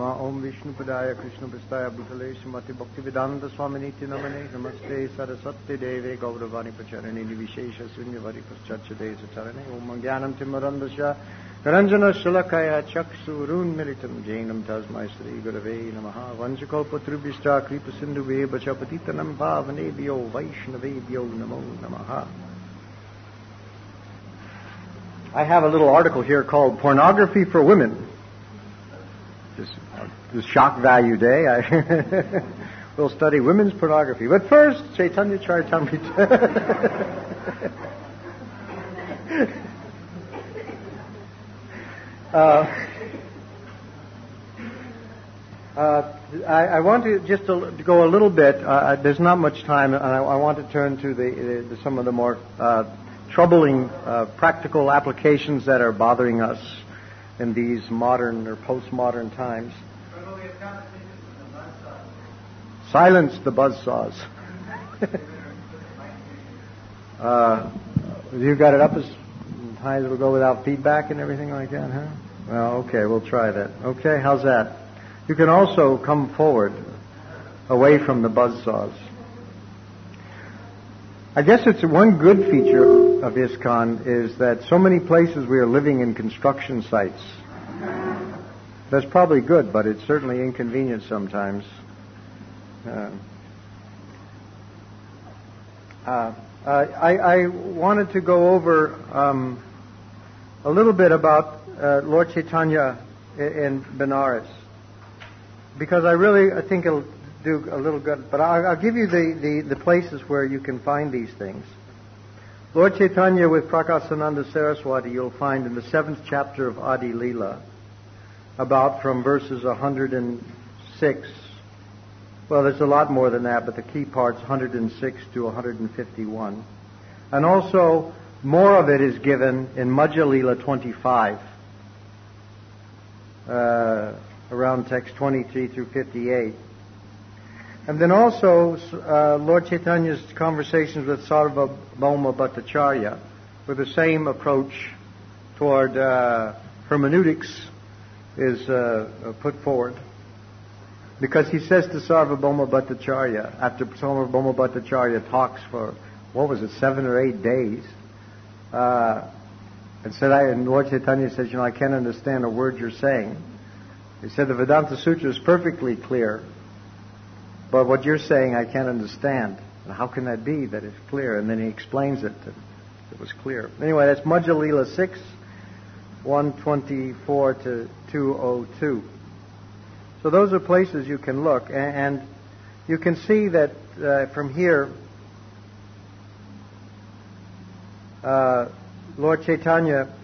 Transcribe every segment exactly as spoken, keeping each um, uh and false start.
Nama Om Vishnu Padaya Krishna Prastaya Bhutale Srimati Bhaktivedanta Swaminiti Namane Namaste Saraswati Deve Gauravani Pacharani Nivishesha Sunyavari Pascharcha Desa Charane Om Jnanam Timmarandasya Karanjana Shalakaya Chaksurun Militam Jainam Tasmai Sri Gurave Namaha Vanchakalpatrubhishta Kripa Sindhuve Bachapatitanam Bhavanebhyo Vaishnavebhyo Namo Namaha. I have a little article here called Pornography for Women. This, uh, this shock value day, I will study women's pornography. But first, Chaitanya Charitamrita. uh, uh, I, I want to just to, to go a little bit. Uh, there's not much time, and I, I want to turn to the, the, the some of the more uh, troubling uh, practical applications that are bothering us in these modern or postmodern times. Silence the buzzsaws. uh, you got it up as high as it'll go without feedback and everything like that, huh? Well, okay, we'll try that. Okay, how's that? You can also come forward away from the buzzsaws. I guess it's one good feature of ISKCON is that so many places we are living in construction sites. That's probably good, but it's certainly inconvenient sometimes. Uh, uh, I, I wanted to go over um, a little bit about uh, Lord Chaitanya in Benares, because I really I think it'll do a little good, but I'll, I'll give you the, the, the places where you can find these things. Lord Chaitanya with Prakasananda Saraswati you'll find in the seventh chapter of Adi Leela, about from verses one hundred six. Well, there's a lot more than that, but the key part's one hundred six to one hundred fifty-one. And also, more of it is given in Madhya Leela twenty-five, uh, around text twenty-three through fifty-eight. And then also, uh, Lord Chaitanya's conversations with Sarvabhauma Bhattacharya with the same approach toward uh, hermeneutics is uh, put forward. Because he says to Sarvabhauma Bhattacharya, after Sarvabhauma Bhattacharya talks for, what was it, seven or eight days, uh, and said, I, and Lord Chaitanya says, you know, I can't understand a word you're saying. He said, the Vedanta Sutra is perfectly clear, but what you're saying I can't understand. And how can that be, that it's clear? And then he explains it, that it was clear. Anyway, that's Madhya Leela six, one twenty-four to two oh two. So those are places you can look. And you can see that uh, from here, uh, Lord Chaitanya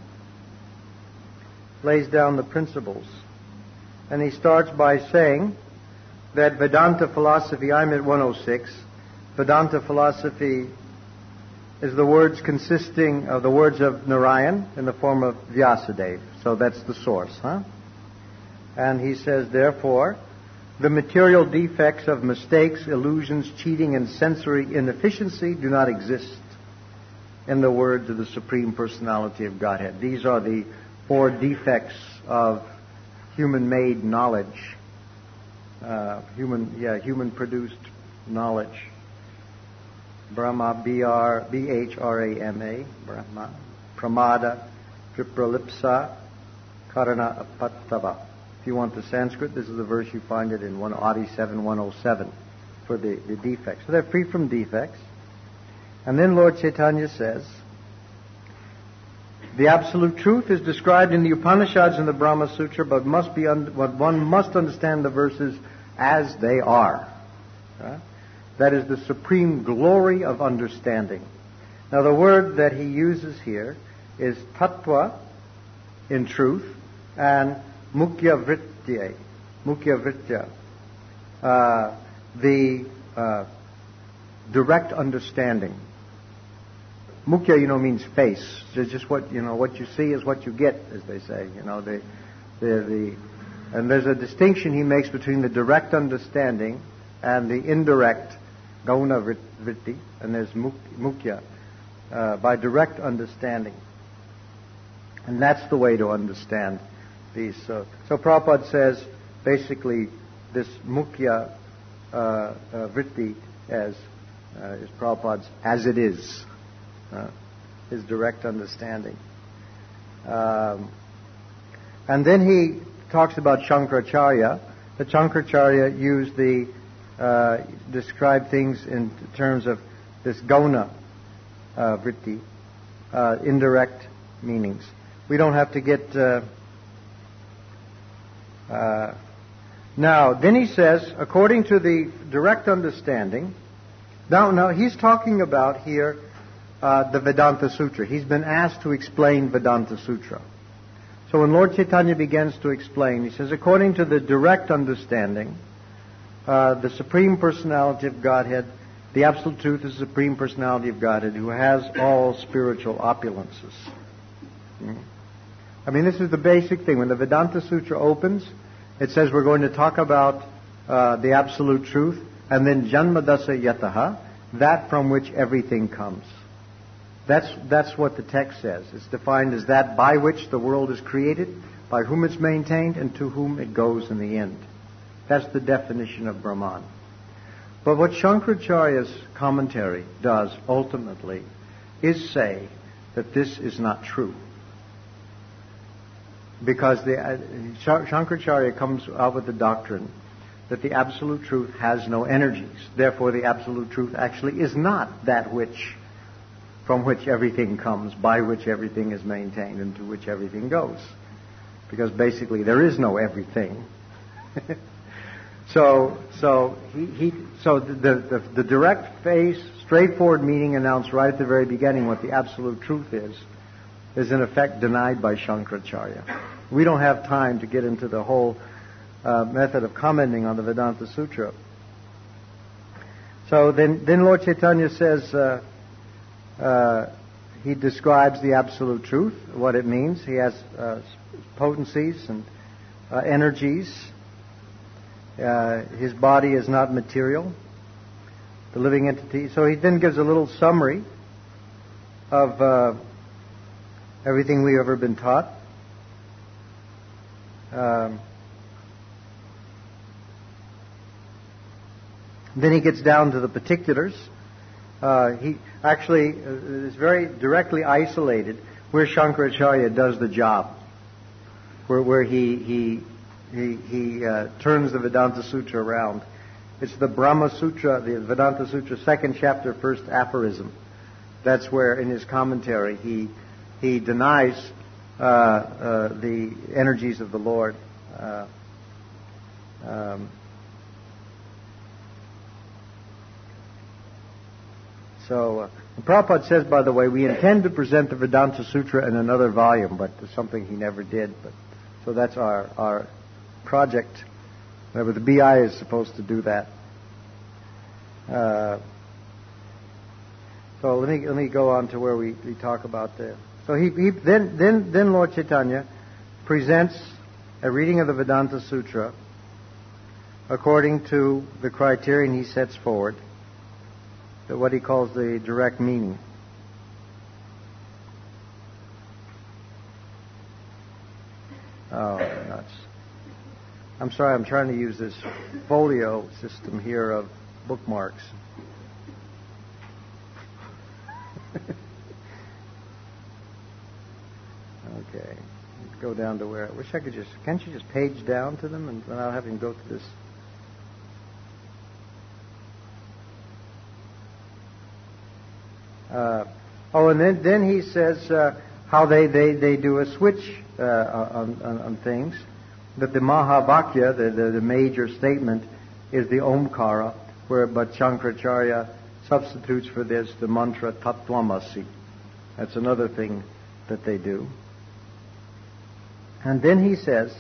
lays down the principles. And he starts by saying that Vedanta philosophy, I'm at one oh six, Vedanta philosophy is the words consisting of the words of Narayan in the form of Vyasadeva. So that's the source, huh? And he says, therefore, the material defects of mistakes, illusions, cheating, and sensory inefficiency do not exist in the words of the Supreme Personality of Godhead. These are the four defects of human-made knowledge. Uh, human, yeah, human-produced knowledge. Brahma, B R B H R A M A, Brahma, Pramada, Vipralipsa, Karana Apattava. If you want the Sanskrit, this is the verse you find it in one Adi seven one oh seven for the, the defects. So they're free from defects. And then Lord Chaitanya says, the absolute truth is described in the Upanishads and the Brahma Sutra, but must be un- but one must understand the verses as they are. Right? That is the supreme glory of understanding. Now the word that he uses here is tattva, in truth, and mukhya vritya, mukhya vritya, uh, the uh, direct understanding. Mukhya, you know, means face. It's just what you know. What you see is what you get, as they say. You know, the, the, the, and there's a distinction he makes between the direct understanding and the indirect gauna vritti, and there's mukhya, uh, by direct understanding. And that's the way to understand these. So, so Prabhupada says, basically this mukhya uh, uh, vritti as uh, is Prabhupada's as it is, uh, his direct understanding. Um, and then he talks about Shankaracharya. The Shankaracharya used the uh, describe things in terms of this gona uh, vritti, uh, indirect meanings. We don't have to get. Uh, uh, now, then he says, according to the direct understanding. Now, now he's talking about here uh, the Vedanta Sutra. He's been asked to explain Vedanta Sutra. So when Lord Chaitanya begins to explain, he says, according to the direct understanding, uh, the Supreme Personality of Godhead, the Absolute Truth is the Supreme Personality of Godhead, who has all spiritual opulences. Hmm. I mean, this is the basic thing. When the Vedanta Sutra opens, it says we're going to talk about uh, the Absolute Truth, and then Janmadasa Yataha, that from which everything comes. That's, that's what the text says. It's defined as that by which the world is created, by whom it's maintained, and to whom it goes in the end. That's the definition of Brahman. But what Shankaracharya's commentary does ultimately is say that this is not true. Because the, uh, Shankaracharya comes out with the doctrine that the Absolute Truth has no energies. Therefore, the Absolute Truth actually is not that which, from which everything comes, by which everything is maintained, and to which everything goes. Because basically there is no everything. so, so he, he, so the, the the direct face, straightforward meaning announced right at the very beginning what the Absolute Truth is, is in effect denied by Shankaracharya. We don't have time to get into the whole uh, method of commenting on the Vedanta Sutra. So then, then Lord Chaitanya says. Uh, Uh, he describes the Absolute Truth, what it means. He has uh, potencies and uh, energies. Uh, his body is not material, the living entity. So he then gives a little summary of uh, everything we've ever been taught. Um, then he gets down to the particulars. Uh, he actually uh, is very directly isolated where Shankaracharya does the job, where, where he he he, he uh, turns the Vedanta Sutra around. It's the Brahma Sutra, the Vedanta Sutra, second chapter, first aphorism. That's where, in his commentary, he he denies uh, uh, the energies of the Lord. Uh, um, So, uh, Prabhupada says, by the way, we intend to present the Vedanta Sutra in another volume, but it's something he never did. But so that's our our project. Uh, but the B I is supposed to do that. Uh, so let me let me go on to where we, we talk about the. So he, he then then then Lord Chaitanya presents a reading of the Vedanta Sutra according to the criterion he sets forward. What he calls the direct meaning. Oh, nuts. I'm sorry, I'm trying to use this folio system here of bookmarks. Okay. Let's go down to where... I wish I could just... Can't you just page down to them and without having to go through this... Uh, oh, and then, then he says uh, how they, they, they do a switch uh, on, on, on things. That the Mahavakya, the, the, the major statement, is the Omkara, where but Shankaracharya substitutes for this the mantra Tattvamasi. That's another thing that they do. And then he says,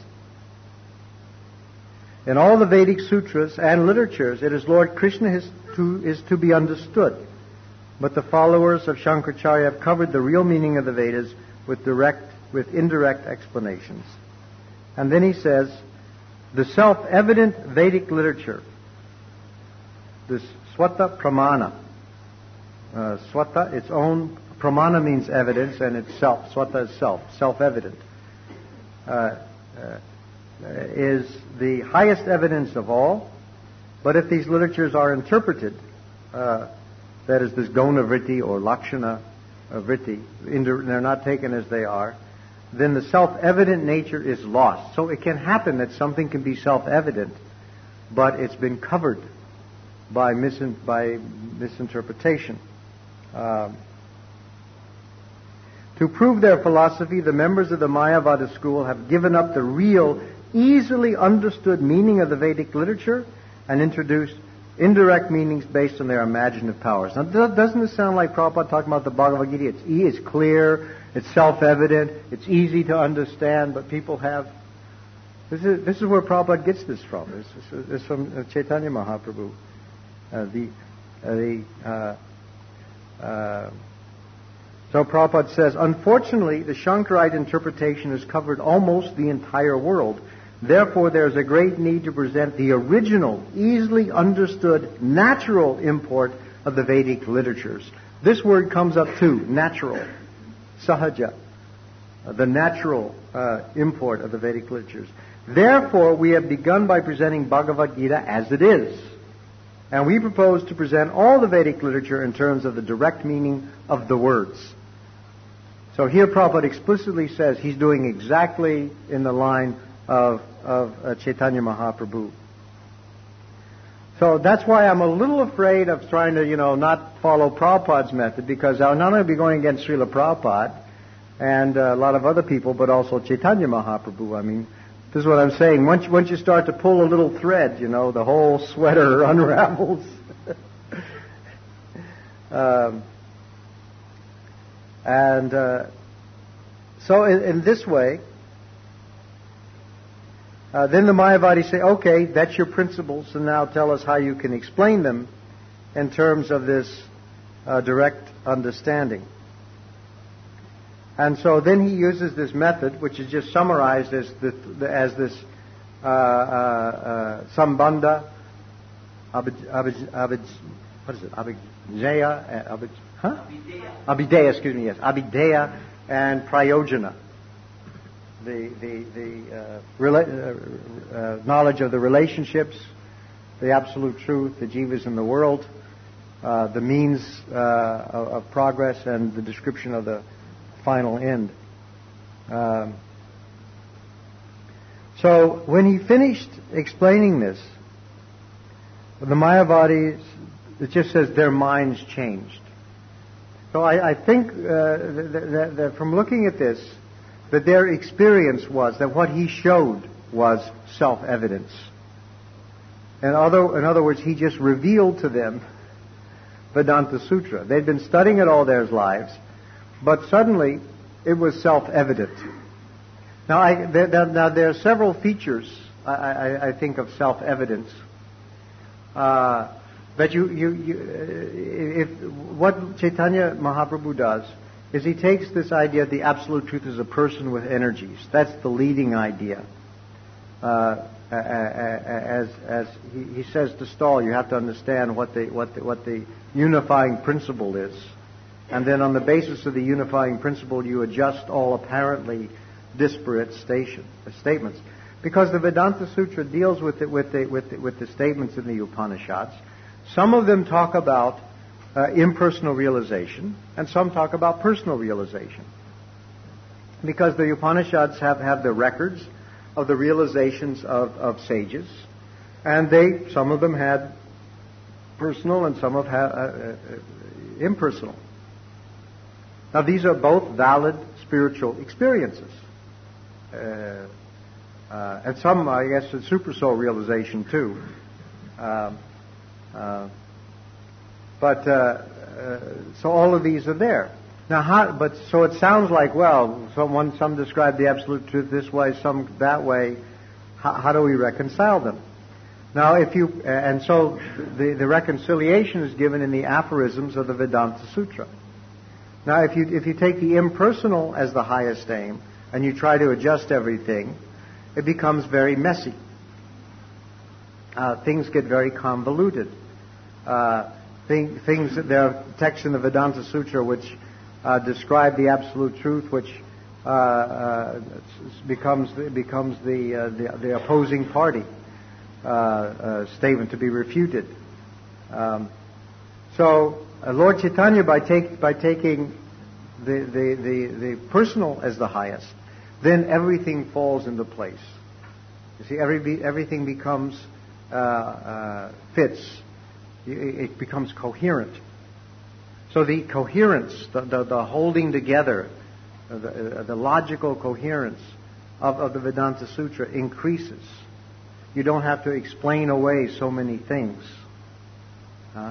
in all the Vedic sutras and literatures, it is Lord Krishna is to, is to be understood. But the followers of Shankaracharya have covered the real meaning of the Vedas with direct, with indirect explanations. And then he says, the self-evident Vedic literature, this Swata Pramana, uh, Swata, its own, Pramana means evidence, and it's self. Swata is self, self-evident. Uh, uh, is the highest evidence of all. But if these literatures are interpreted, uh, that is this Gona Vritti or Lakshana Vritti, they're not taken as they are, then the self-evident nature is lost. So it can happen that something can be self-evident, but it's been covered by, misin- by misinterpretation. Uh, to prove their philosophy, the members of the Mayavada school have given up the real, easily understood meaning of the Vedic literature and introduced indirect meanings based on their imaginative powers. Now, doesn't this sound like Prabhupada talking about the Bhagavad Gita? It's, e- it's clear, it's self-evident, it's easy to understand, but people have... This is, this is where Prabhupada gets this from. This, this, this is from Chaitanya Mahaprabhu. Uh, the, uh, the, uh, uh, so Prabhupada says, unfortunately, the Shankarite interpretation has covered almost the entire world. Therefore, there is a great need to present the original, easily understood, natural import of the Vedic literatures. This word comes up too, natural, sahaja, uh, the natural uh, import of the Vedic literatures. Therefore, we have begun by presenting Bhagavad Gita as it is. And we propose to present all the Vedic literature in terms of the direct meaning of the words. So here Prabhupada explicitly says he's doing exactly in the line of, of uh, Chaitanya Mahaprabhu. So that's why I'm a little afraid of trying to, you know, not follow Prabhupada's method, because I'll not only be going against Srila Prabhupada and uh, a lot of other people, but also Chaitanya Mahaprabhu. I mean, this is what I'm saying. Once, once you start to pull a little thread, you know, the whole sweater unravels. um, and uh, so in, in this way, uh, then the Mayavadis say, okay, that's your principles, and now tell us how you can explain them in terms of this uh, direct understanding. And so then he uses this method, which is just summarized as the, the, as this uh, uh, uh, sambandha, abij, abij, abij, what is it? Abhideya, abij, huh? Abhideya, excuse me, yes, Abhideya and Prayojana, the the the uh, rela- uh, uh, knowledge of the relationships, the absolute truth, the jivas in the world, uh, the means uh, of, of progress, and the description of the final end. Um, so when he finished explaining this, the Mayavadis, it just says their minds changed. So I, I think uh, that, that, that from looking at this, that their experience was that what he showed was self-evidence. In other, in other words, he just revealed to them Vedanta Sutra. They'd been studying it all their lives, but suddenly, it was self-evident. Now, I, there, now there are several features, I, I, I think, of self-evidence. Uh, that you, you, you, if what Chaitanya Mahaprabhu does is he takes this idea that the absolute truth is a person with energies. That's the leading idea. Uh, as as he, he says to Stahl, you have to understand what the what the, what the unifying principle is. And then on the basis of the unifying principle, you adjust all apparently disparate station, uh, statements. Because the Vedanta Sutra deals with, it, with, the, with, the, with the statements in the Upanishads. Some of them talk about uh, impersonal realization, and some talk about personal realization. Because the Upanishads have, have the records of the realizations of, of sages, and they, some of them had personal and some of them had uh, uh, impersonal. Now, these are both valid spiritual experiences. Uh, uh, and some, I guess, a super soul realization, too. Uh, uh, but, uh, uh, so all of these are there. Now, how, but, so it sounds like, well, someone, some describe the absolute truth this way, some that way. How, how do we reconcile them? Now, if you, and so the, the reconciliation is given in the aphorisms of the Vedanta Sutra. Now, if you if you take the impersonal as the highest aim and you try to adjust everything, it becomes very messy. Uh, things get very convoluted. Uh, thing, things there are texts in the Vedanta Sutra which uh, describe the absolute truth, which uh, uh, becomes becomes the, uh, the the opposing party uh, uh, statement to be refuted. Um, so uh, Lord Chaitanya, by take by taking the, the the the personal as the highest, then everything falls into place. You see, every everything becomes uh, uh, fits. It becomes coherent. So the coherence, the, the, the holding together, the, the logical coherence of, of the Vedanta Sutra increases. You don't have to explain away so many things. Uh,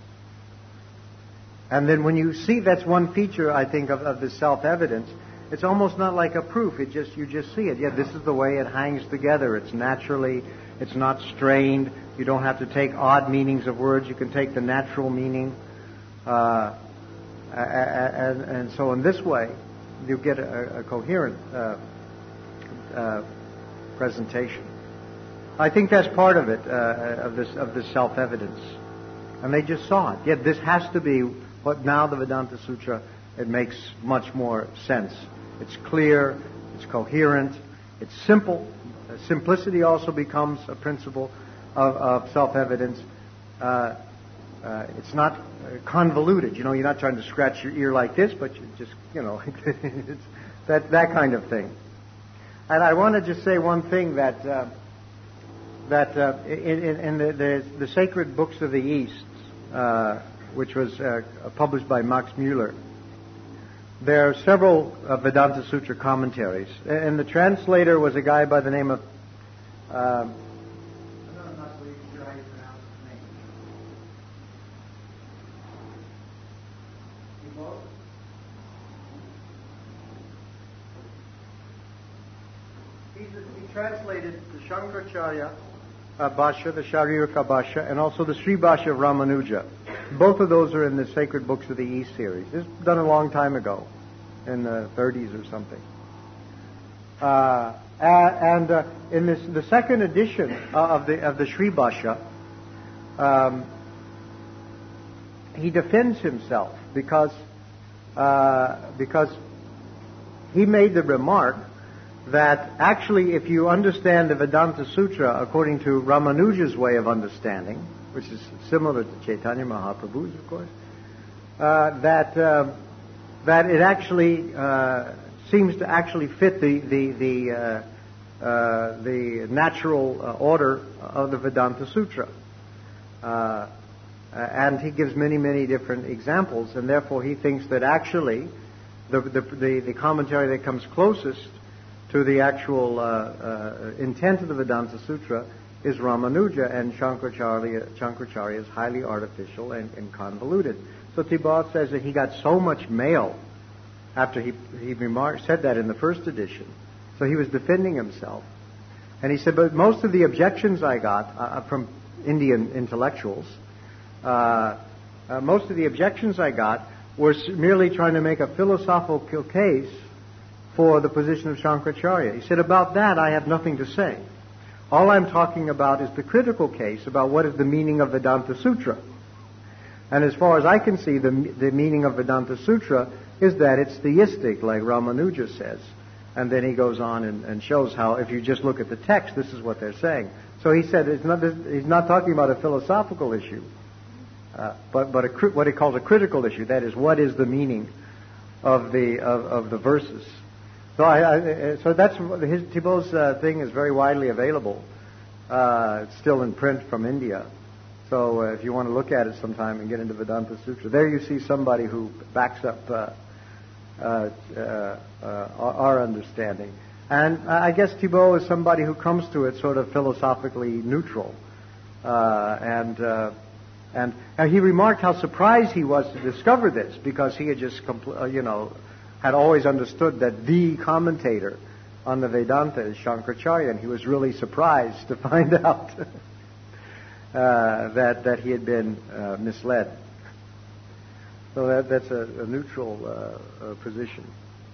and then when you see, that's one feature, I think, of, of the self-evidence. It's almost not like a proof. It just you just see it. Yeah, this is the way it hangs together. It's naturally, it's not strained. You don't have to take odd meanings of words. You can take the natural meaning. Uh, and, and so in this way, you get a, a coherent uh, uh, presentation. I think that's part of it, uh, of this of this self-evidence. And they just saw it. Yet this has to be what now the Vedanta Sutra, it makes much more sense. It's clear, it's coherent, it's simple. Uh, simplicity also becomes a principle of, of self-evidence. Uh, uh, it's not convoluted. You know, you're not trying to scratch your ear like this, but you just, you know, it's that that kind of thing. And I want to just say one thing that uh, that uh, in, in the, the the Sacred Books of the East, uh, which was uh, published by Max Mueller, there are several uh, Vedanta Sutra commentaries, and the translator was a guy by the name of. Uh, He translated the Shankaracharya uh, Bhashya, the Shariraka Bhashya, and also the Sri Bhashya of Ramanuja. Both of those are in the Sacred Books of the East series. This was done a long time ago, in the thirties or something. Uh, and uh, in this, the second edition of the of the Sri Bhashya, um, he defends himself because uh, because he made the remark that actually, if you understand the Vedanta Sutra according to Ramanuja's way of understanding, which is similar to Chaitanya Mahaprabhu's, of course, uh, that uh, that it actually uh, seems to actually fit the the the uh, uh, the natural uh, order of the Vedanta Sutra, uh, and he gives many many different examples, and therefore he thinks that actually the the the, the commentary that comes closest to the actual uh, uh, intent of the Vedanta Sutra is Ramanuja, and Shankaracharya, Shankaracharya is highly artificial and, and convoluted. So Thibaut says that he got so much mail after he he remarked, said that in the first edition. So he was defending himself. And he said, but most of the objections I got uh, from Indian intellectuals, uh, uh, most of the objections I got were merely trying to make a philosophical case for the position of Shankaracharya. He said, about that I have nothing to say. All I'm talking about is the critical case about what is the meaning of Vedanta Sutra. And as far as I can see, the, the meaning of Vedanta Sutra is that it's theistic, like Ramanuja says. And then he goes on and, and shows how, if you just look at the text, this is what they're saying. So he said it's not, he's not talking about a philosophical issue, uh, but, but a, what he calls a critical issue. That is, what is the meaning of the, of, of the verses? So, I, I, so that's his Thibaut's uh, thing is very widely available. Uh, it's still in print from India. So uh, if you want to look at it sometime and get into Vedanta Sutra, there you see somebody who backs up uh, uh, uh, uh, our understanding. And I guess Thibaut is somebody who comes to it sort of philosophically neutral. Uh, and, uh, and and he remarked how surprised he was to discover this, because he had just, compl- uh, you know, had always understood that the commentator on the Vedanta is Shankaracharya, and he was really surprised to find out uh, that that he had been uh, misled. So that, that's a, a neutral uh, uh, position.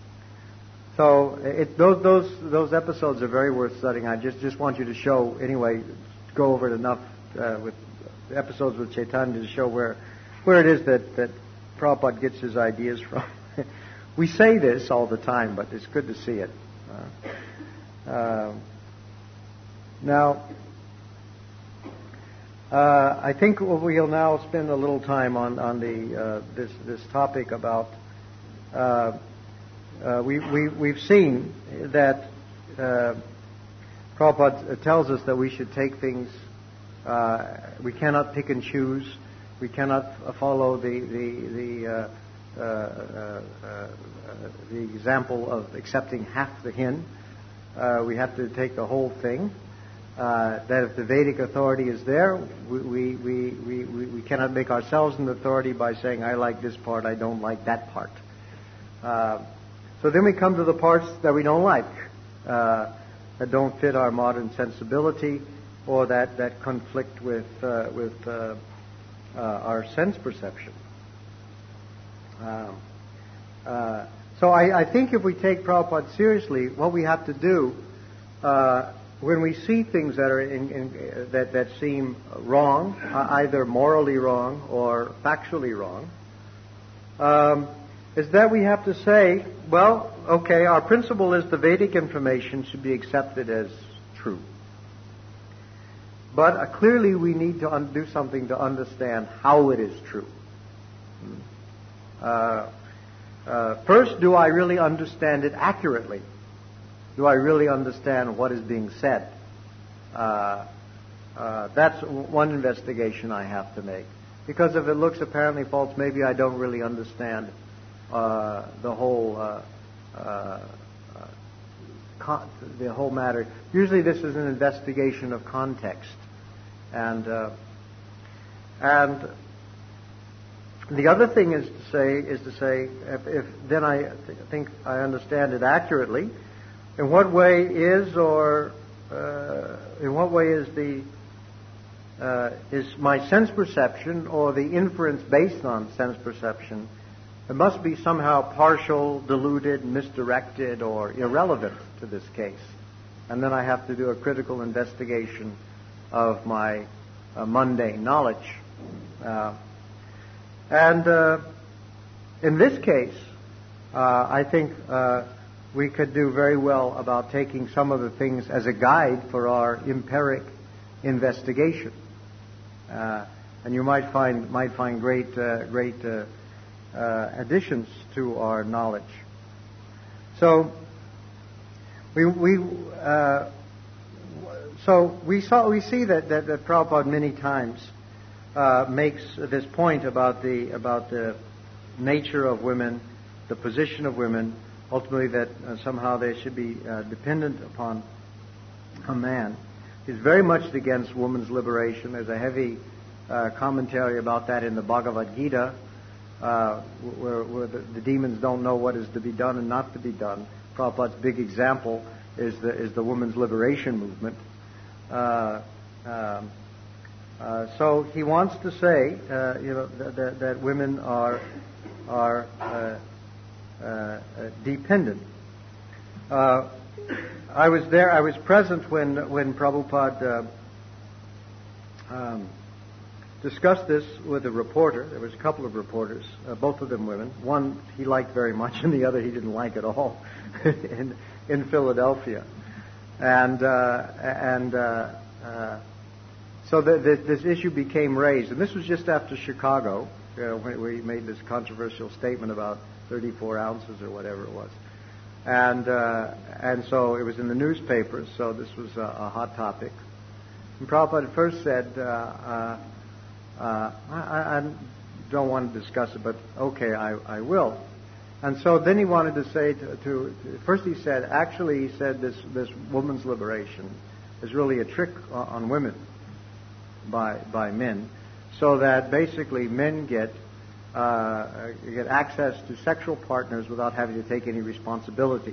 So it, those those those episodes are very worth studying. I just just want you to show anyway, go over it enough uh, with episodes with Chaitanya to show where where it is that that Prabhupada gets his ideas from. We say this all the time, but it's good to see it. Uh, uh, now, uh, I think we'll now spend a little time on on the uh, this this topic about. Uh, uh, we we we've seen that uh, Prabhupada tells us that we should take things. Uh, we cannot pick and choose. We cannot follow the the the. Uh, Uh, uh, uh, the example of accepting half the hin. Uh, we have to take the whole thing. Uh, that if the Vedic authority is there, we, we, we, we, we cannot make ourselves an authority by saying, I like this part, I don't like that part. Uh, so then we come to the parts that we don't like, uh, that don't fit our modern sensibility, or that, that conflict with, uh, with uh, uh, our sense perception. Um, uh, so I, I think if we take Prabhupada seriously, what we have to do uh, when we see things that are in, in, uh, that that seem wrong, uh, either morally wrong or factually wrong, um, is that we have to say, well, okay, our principle is the Vedic information should be accepted as true, but uh, clearly we need to un- do something to understand how it is true. Hmm. Uh, uh, first, do I really understand it accurately? Do I really understand what is being said? Uh, uh, that's one investigation I have to make. Because if it looks apparently false, maybe I don't really understand uh, the whole uh, uh, con- the whole matter. Usually, this is an investigation of context, and uh, and. The other thing is to say is to say if, if then I th- think I understand it accurately. In what way is or uh, in what way is the uh, is my sense perception or the inference based on sense perception? It must be somehow partial, diluted, misdirected, or irrelevant to this case, and then I have to do a critical investigation of my uh, mundane knowledge. Uh, And uh, in this case, uh, I think uh, we could do very well about taking some of the things as a guide for our empiric investigation, uh, and you might find might find great uh, great uh, uh, additions to our knowledge. So we we uh, so we saw we see that that, that Prabhupada many times. Uh, makes this point about the about the nature of women, the position of women, ultimately that uh, somehow they should be uh, dependent upon a man. He's very much against woman's liberation. There's a heavy uh, commentary about that in the Bhagavad Gita, uh, where, where the, the demons don't know what is to be done and not to be done. Prabhupada's big example is the is the women's liberation movement. Uh, um, Uh, so he wants to say, uh, you know, that, that, that women are are uh, uh, dependent. Uh, I was there. I was present when when Prabhupada uh, um, discussed this with a reporter. There was a couple of reporters, uh, both of them women. One he liked very much, and the other he didn't like at all. in in Philadelphia, and uh, and. Uh, uh, So the, the, this issue became raised, and this was just after Chicago, uh, when we made this controversial statement about thirty-four ounces or whatever it was, and uh, and so it was in the newspapers. So this was a, a hot topic. And Prabhupada at first said, uh, uh, uh, I, I don't want to discuss it, but okay, I, I will. And so then he wanted to say to, to, to first he said, actually he said this this woman's liberation is really a trick on women. By by men, so that basically men get uh, get access to sexual partners without having to take any responsibility.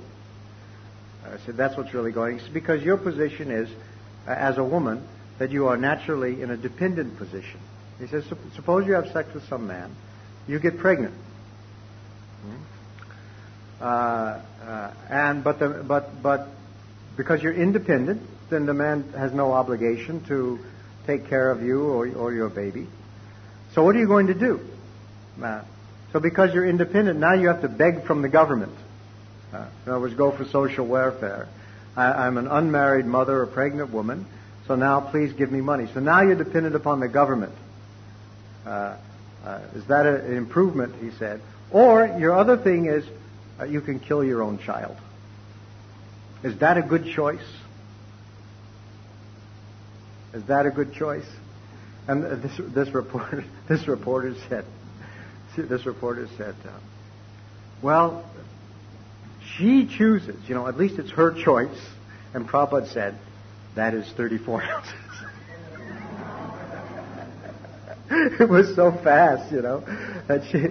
I said that's what's really going. It's because your position is, uh, as a woman, that you are naturally in a dependent position. He says, suppose you have sex with some man, you get pregnant, hmm? uh, uh, and but the but but because you're independent, then the man has no obligation to take care of you or, or your baby. So what are you going to do? Uh, So because you're independent, now you have to beg from the government. Uh, in other words, go for social welfare. I, I'm an unmarried mother, a pregnant woman, so now please give me money. So now you're dependent upon the government. Uh, uh, is that a, an improvement, he said? Or your other thing is uh, you can kill your own child. Is that a good choice? Is that a good choice? And this this reporter this reporter said this reporter said, uh, well, she chooses. You know, at least it's her choice. And Prabhupada said, that is thirty-four ounces. It was so fast, you know, that she.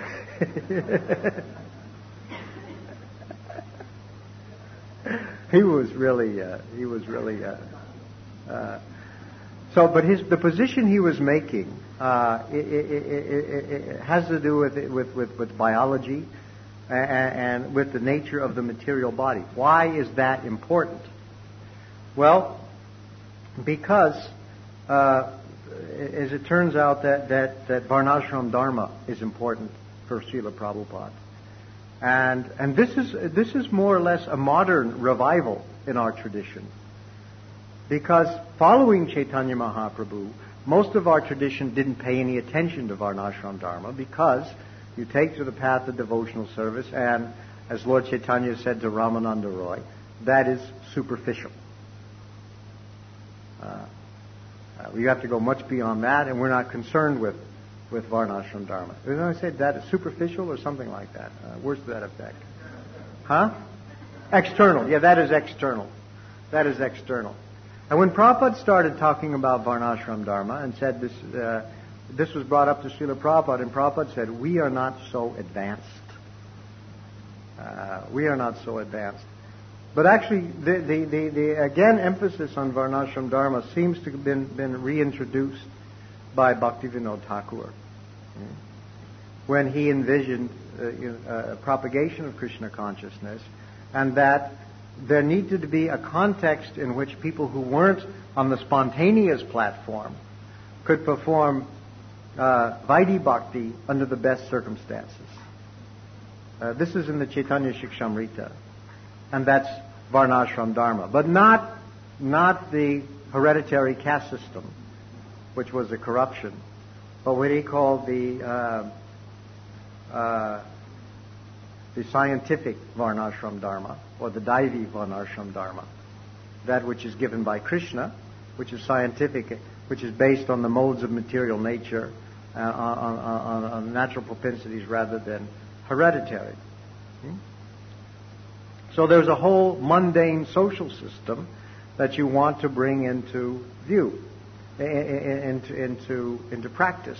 he was really. Uh, he was really. Uh, uh, So, but his the position he was making uh, it, it, it, it has to do with with with, with biology and, and with the nature of the material body. Why is that important? Well, because uh, as it turns out that that that Varnashram Dharma is important for Srila Prabhupada, and and this is this is more or less a modern revival in our tradition. Because following Chaitanya Mahaprabhu, most of our tradition didn't pay any attention to Varnashram Dharma because you take to the path of devotional service, and as Lord Chaitanya said to Ramananda Roy, that is superficial. Uh, uh, you have to go much beyond that, and we're not concerned with, with Varnashram Dharma. Did I say that is superficial or something like that? Uh, where's that effect? Huh? External. Yeah, that is external. That is external. And when Prabhupada started talking about Varnashram Dharma and said this, uh, this was brought up to Srila Prabhupada, and Prabhupada said, we are not so advanced. Uh, we are not so advanced. But actually, the, the, the, the again, emphasis on Varnashram Dharma seems to have been, been reintroduced by Bhaktivinoda Thakur when he envisioned uh, you know, uh, propagation of Krishna consciousness, and that there needed to be a context in which people who weren't on the spontaneous platform could perform uh, Vaidhi Bhakti under the best circumstances. Uh, this is in the Chaitanya Shikshamrita, and that's Varnashram Dharma, but not not the hereditary caste system, which was a corruption, but what he called the uh, uh, the scientific Varnashram Dharma, or the Daivi Varnashram Dharma, that which is given by Krishna, which is scientific, which is based on the modes of material nature, uh, on, on, on natural propensities rather than hereditary. Hmm? So there's a whole mundane social system that you want to bring into view, into, into, into practice.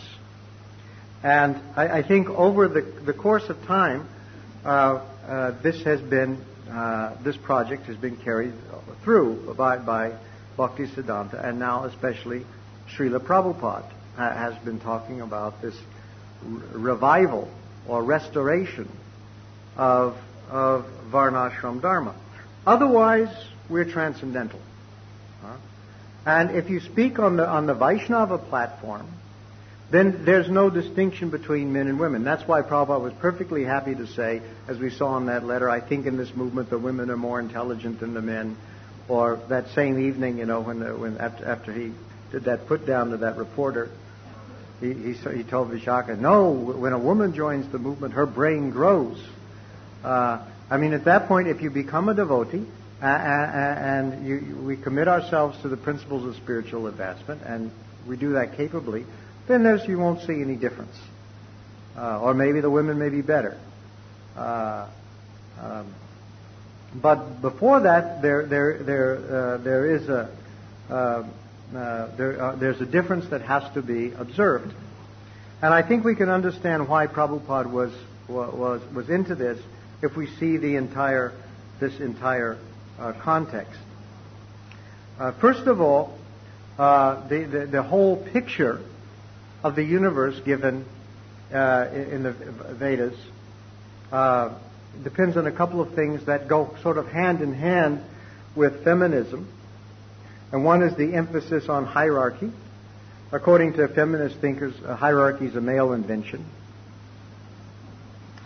And I, I think over the, the course of time, uh, uh, this has been, uh, this project has been carried through by, by Bhakti Siddhanta, and now especially Srila Prabhupada uh, has been talking about this r- revival or restoration of, of Varnashram Dharma. Otherwise, we're transcendental. Huh? And if you speak on the, on the Vaishnava platform, then there's no distinction between men and women. That's why Prabhupada was perfectly happy to say, as we saw in that letter, I think in this movement the women are more intelligent than the men. Or that same evening, you know, when, the, when after, after he did that put down to that reporter, he, he, he told Vishaka, no, when a woman joins the movement, her brain grows. Uh, I mean, at that point, if you become a devotee, uh, and you, you, we commit ourselves to the principles of spiritual advancement, and we do that capably, then there's, you won't see any difference. Uh, or maybe the women may be better. Uh, um, but before that, there, there, there, uh, there is a, uh, uh, there, uh, there's a difference that has to be observed. And I think we can understand why Prabhupada was, was, was into this if we see the entire, this entire uh, context. Uh, first of all, uh, the, the, the whole picture of the universe given uh, in the Vedas uh, depends on a couple of things that go sort of hand in hand with feminism. And one is the emphasis on hierarchy. According to feminist thinkers, a hierarchy is a male invention.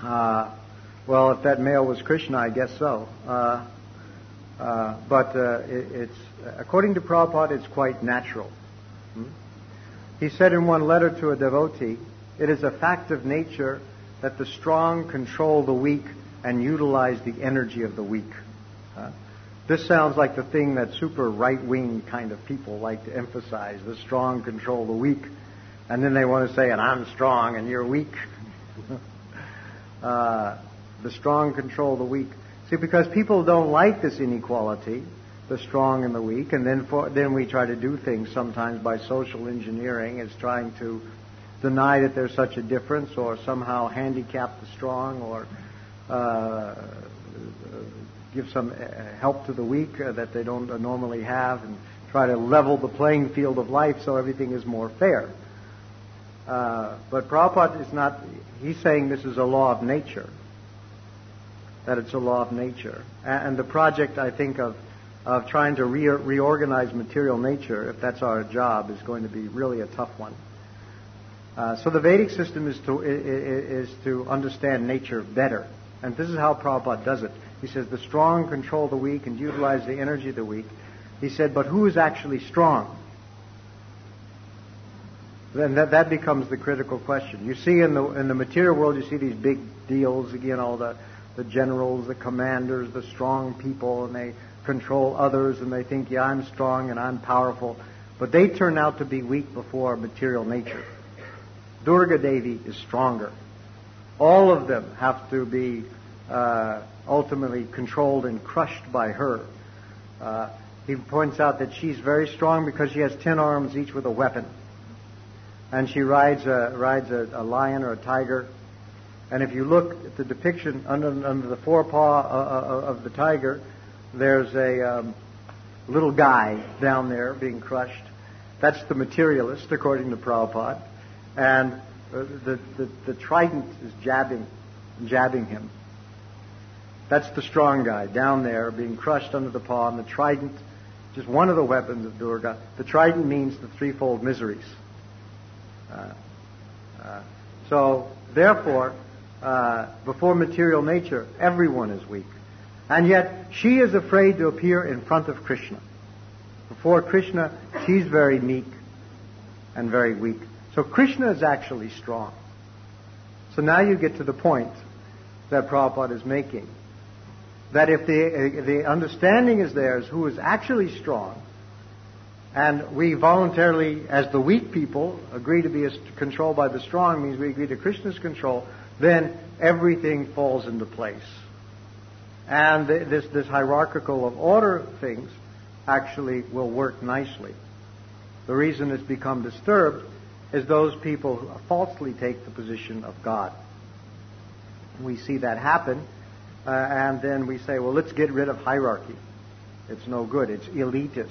Uh, well, if that male was Krishna, I guess so. Uh, uh, but uh, it, it's according to Prabhupada, it's quite natural. Hmm? He said in one letter to a devotee, "It is a fact of nature that the strong control the weak and utilize the energy of the weak." Uh, this sounds like the thing that super right-wing kind of people like to emphasize: the strong control the weak, and then they want to say, "And I'm strong and you're weak." uh, the strong control the weak. See, because people don't like this inequality, the strong and the weak, and then for, then we try to do things sometimes by social engineering, as trying to deny that there's such a difference, or somehow handicap the strong, or uh, give some help to the weak uh, that they don't uh, normally have, and try to level the playing field of life so everything is more fair. Uh, but Prabhupada is not, he's saying this is a law of nature, that it's a law of nature. And the project, I think, of of trying to re- reorganize material nature, if that's our job, is going to be really a tough one. Uh, so the Vedic system is to is to understand nature better, and this is how Prabhupada does it. He says the strong control the weak and utilize the energy of the weak. He said, but who is actually strong? Then that, that becomes the critical question. You see in the in the material world, you see these big deals again, all the the generals, the commanders, the strong people, and they control others, and they think, yeah, I'm strong and I'm powerful, but they turn out to be weak before material nature. Durga Devi is stronger. All of them have to be uh, ultimately controlled and crushed by her. Uh, he points out that she's very strong because she has ten arms, each with a weapon. And she rides a, rides a, a lion or a tiger. And if you look at the depiction under, under the forepaw uh, of the tiger, there's a um, little guy down there being crushed. That's the materialist, according to Prabhupada. And uh, the, the, the trident is jabbing, jabbing him. That's the strong guy down there being crushed under the paw. And the trident, just one of the weapons of Durga. The trident means the threefold miseries. Uh, uh, so, therefore, uh, before material nature, everyone is weak. And yet, she is afraid to appear in front of Krishna. Before Krishna, she's very meek and very weak. So Krishna is actually strong. So now you get to the point that Prabhupada is making. That if the, if the understanding is there as who is actually strong, and we voluntarily, as the weak people, agree to be controlled by the strong, means we agree to Krishna's control, then everything falls into place. And this, this hierarchical of order things actually will work nicely. The reason it's become disturbed is those people who falsely take the position of God. We see that happen, uh, and then we say, well, let's get rid of hierarchy. It's no good. It's elitist.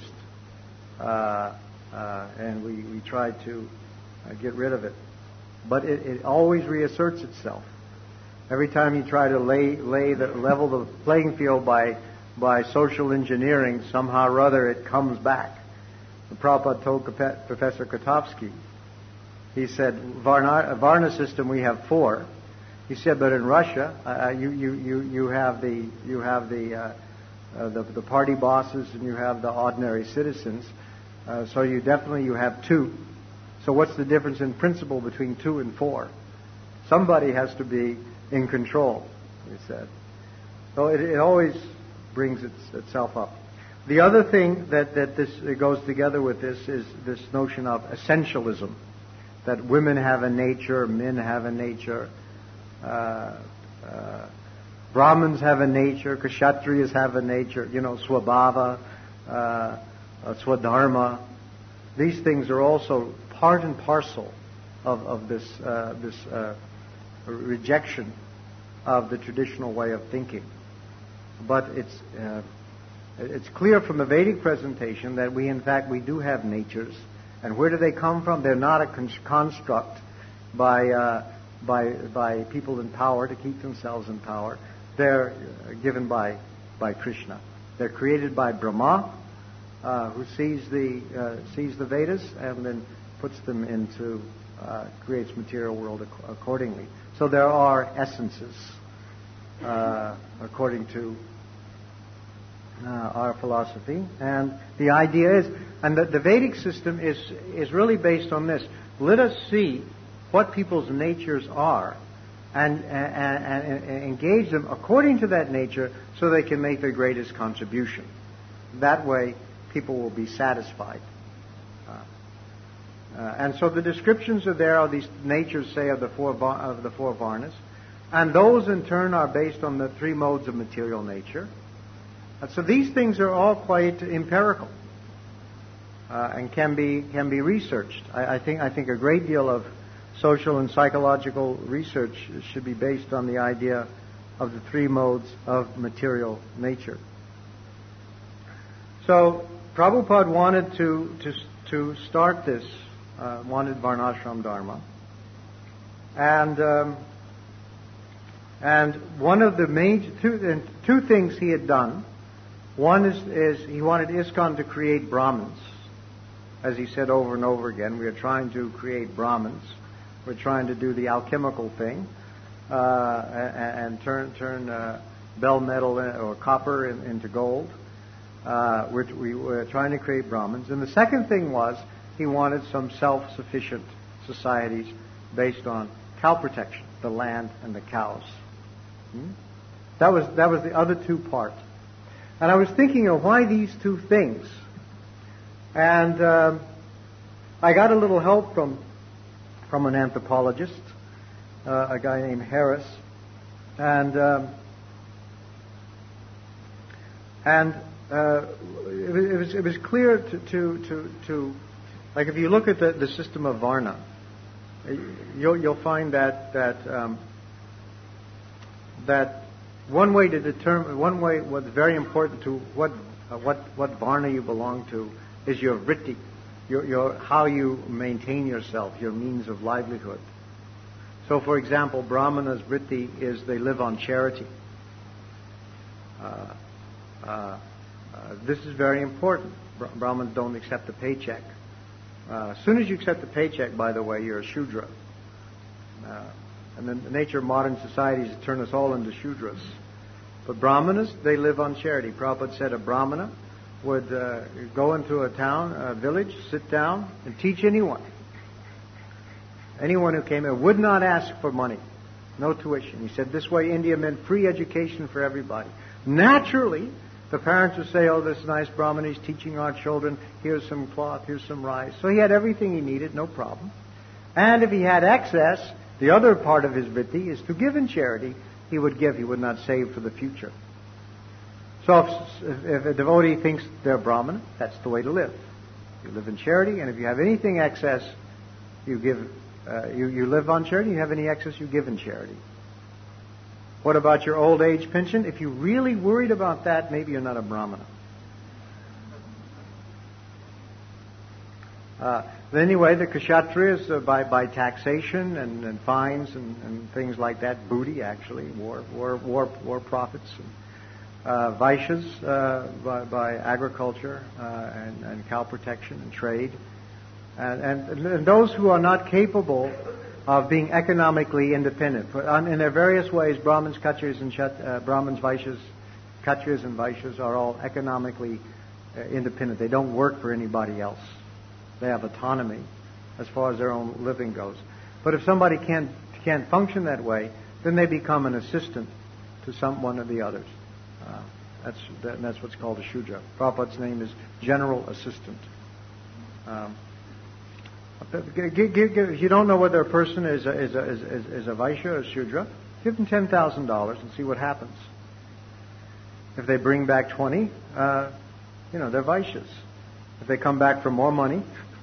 Uh, uh, and we, we try to uh, get rid of it. But it, it always reasserts itself. Every time you try to lay, lay the, level the playing field by, by social engineering, somehow or other it comes back. The Prabhupada told Professor Kotovsky, he said, Varna, Varna system we have four. He said, but in Russia, uh, you, you, you, you have the, you have the, uh, uh, the, the party bosses and you have the ordinary citizens. Uh, so you definitely, you have two. So what's the difference in principle between two and four? Somebody has to be in control, he said. So it, it always brings its, itself up. The other thing that, that this it goes together with this is this notion of essentialism, that women have a nature, men have a nature, uh, uh, Brahmins have a nature, Kshatriyas have a nature, you know, Swabhava, uh, uh, Swadharma. These things are also part and parcel of, of this, uh, this uh, rejection of the traditional way of thinking. But it's uh, it's clear from the Vedic presentation that we, in fact, we do have natures. And where do they come from? They're not a con- construct by uh, by by people in power to keep themselves in power. They're uh, given by by Krishna. They're created by Brahma, uh, who sees the uh, sees the Vedas and then puts them into uh, creates material world ac- accordingly. So there are essences, uh, according to uh, our philosophy. And the idea is, and the, the Vedic system is, is really based on this. Let us see what people's natures are and, and, and, and engage them according to that nature so they can make their greatest contribution. That way, people will be satisfied. Uh, uh, and so the descriptions are there of these natures, say, of the four of the four varnas, and those in turn are based on the three modes of material nature. And so these things are all quite empirical uh, and can be can be researched. I, I think I think a great deal of social and psychological research should be based on the idea of the three modes of material nature. So Prabhupada wanted to to to start this, uh, wanted Varnashram Dharma, and um, and one of the main two two things he had done. One is is he wanted ISKCON to create Brahmins, as he said over and over again. We are trying to create Brahmins. We're trying to do the alchemical thing uh, and, and turn turn uh, bell metal or copper in, into gold. Uh, we're, we were trying to create Brahmins. And the second thing was he wanted some self-sufficient societies based on cow protection, the land and the cows. Hmm? That was that was the other two parts. And I was thinking of why these two things. And um, I got a little help from from an anthropologist, uh, a guy named Harris, and um, and. Uh, it, was, it was clear to, to, to, to, like if you look at the, the system of Varna, you'll, you'll find that that um, that one way to determine, one way what's very important to what uh, what what Varna you belong to is your vritti, your, your how you maintain yourself, your means of livelihood. So, for example, Brahmana's vritti is they live on charity. Uh, uh, Uh, this is very important. Brahmins don't accept a paycheck. Uh, as soon as you accept a paycheck, by the way, you're a Shudra. Uh, and then the nature of modern society is to turn us all into Shudras. But Brahmanas, they live on charity. Prabhupada said a Brahmana would uh, go into a town, a village, sit down, and teach anyone. Anyone who came in would not ask for money. No tuition. He said this way India meant free education for everybody. Naturally, the parents would say, oh, this nice Brahmin, he's teaching our children. Here's some cloth, here's some rice. So he had everything he needed, no problem. And if he had excess, the other part of his vritti is to give in charity. He would give, he would not save for the future. So if, if a devotee thinks they're Brahmin, that's the way to live. You live in charity, and if you have anything excess, you give. Uh, you, you live on charity. You have any excess, you give in charity. What about your old age pension? If you're really worried about that, maybe you're not a Brahmana. Uh, anyway, the Kshatriyas, uh, by, by taxation and, and fines and, and things like that, booty actually, war war war war profits, and, uh, Vaishyas uh, by, by agriculture uh, and, and cow protection and trade, and, and, and those who are not capable of being economically independent. In their various ways, Brahmins, Kshatriyas, and uh, Brahmins, Vaishyas, Kshatriyas and Vaishyas are all economically uh, independent. They don't work for anybody else. They have autonomy as far as their own living goes. But if somebody can't can't function that way, then they become an assistant to some one of the others. Uh, that's that, that's what's called a Shudra. Prabhupada's name is General Assistant. Um, If you don't know whether a person is a, is a, is, is a Vaishya or a Shudra, give them ten thousand dollars and see what happens. If they bring back twenty, uh, you know, they're Vaishyas. If they come back for more money,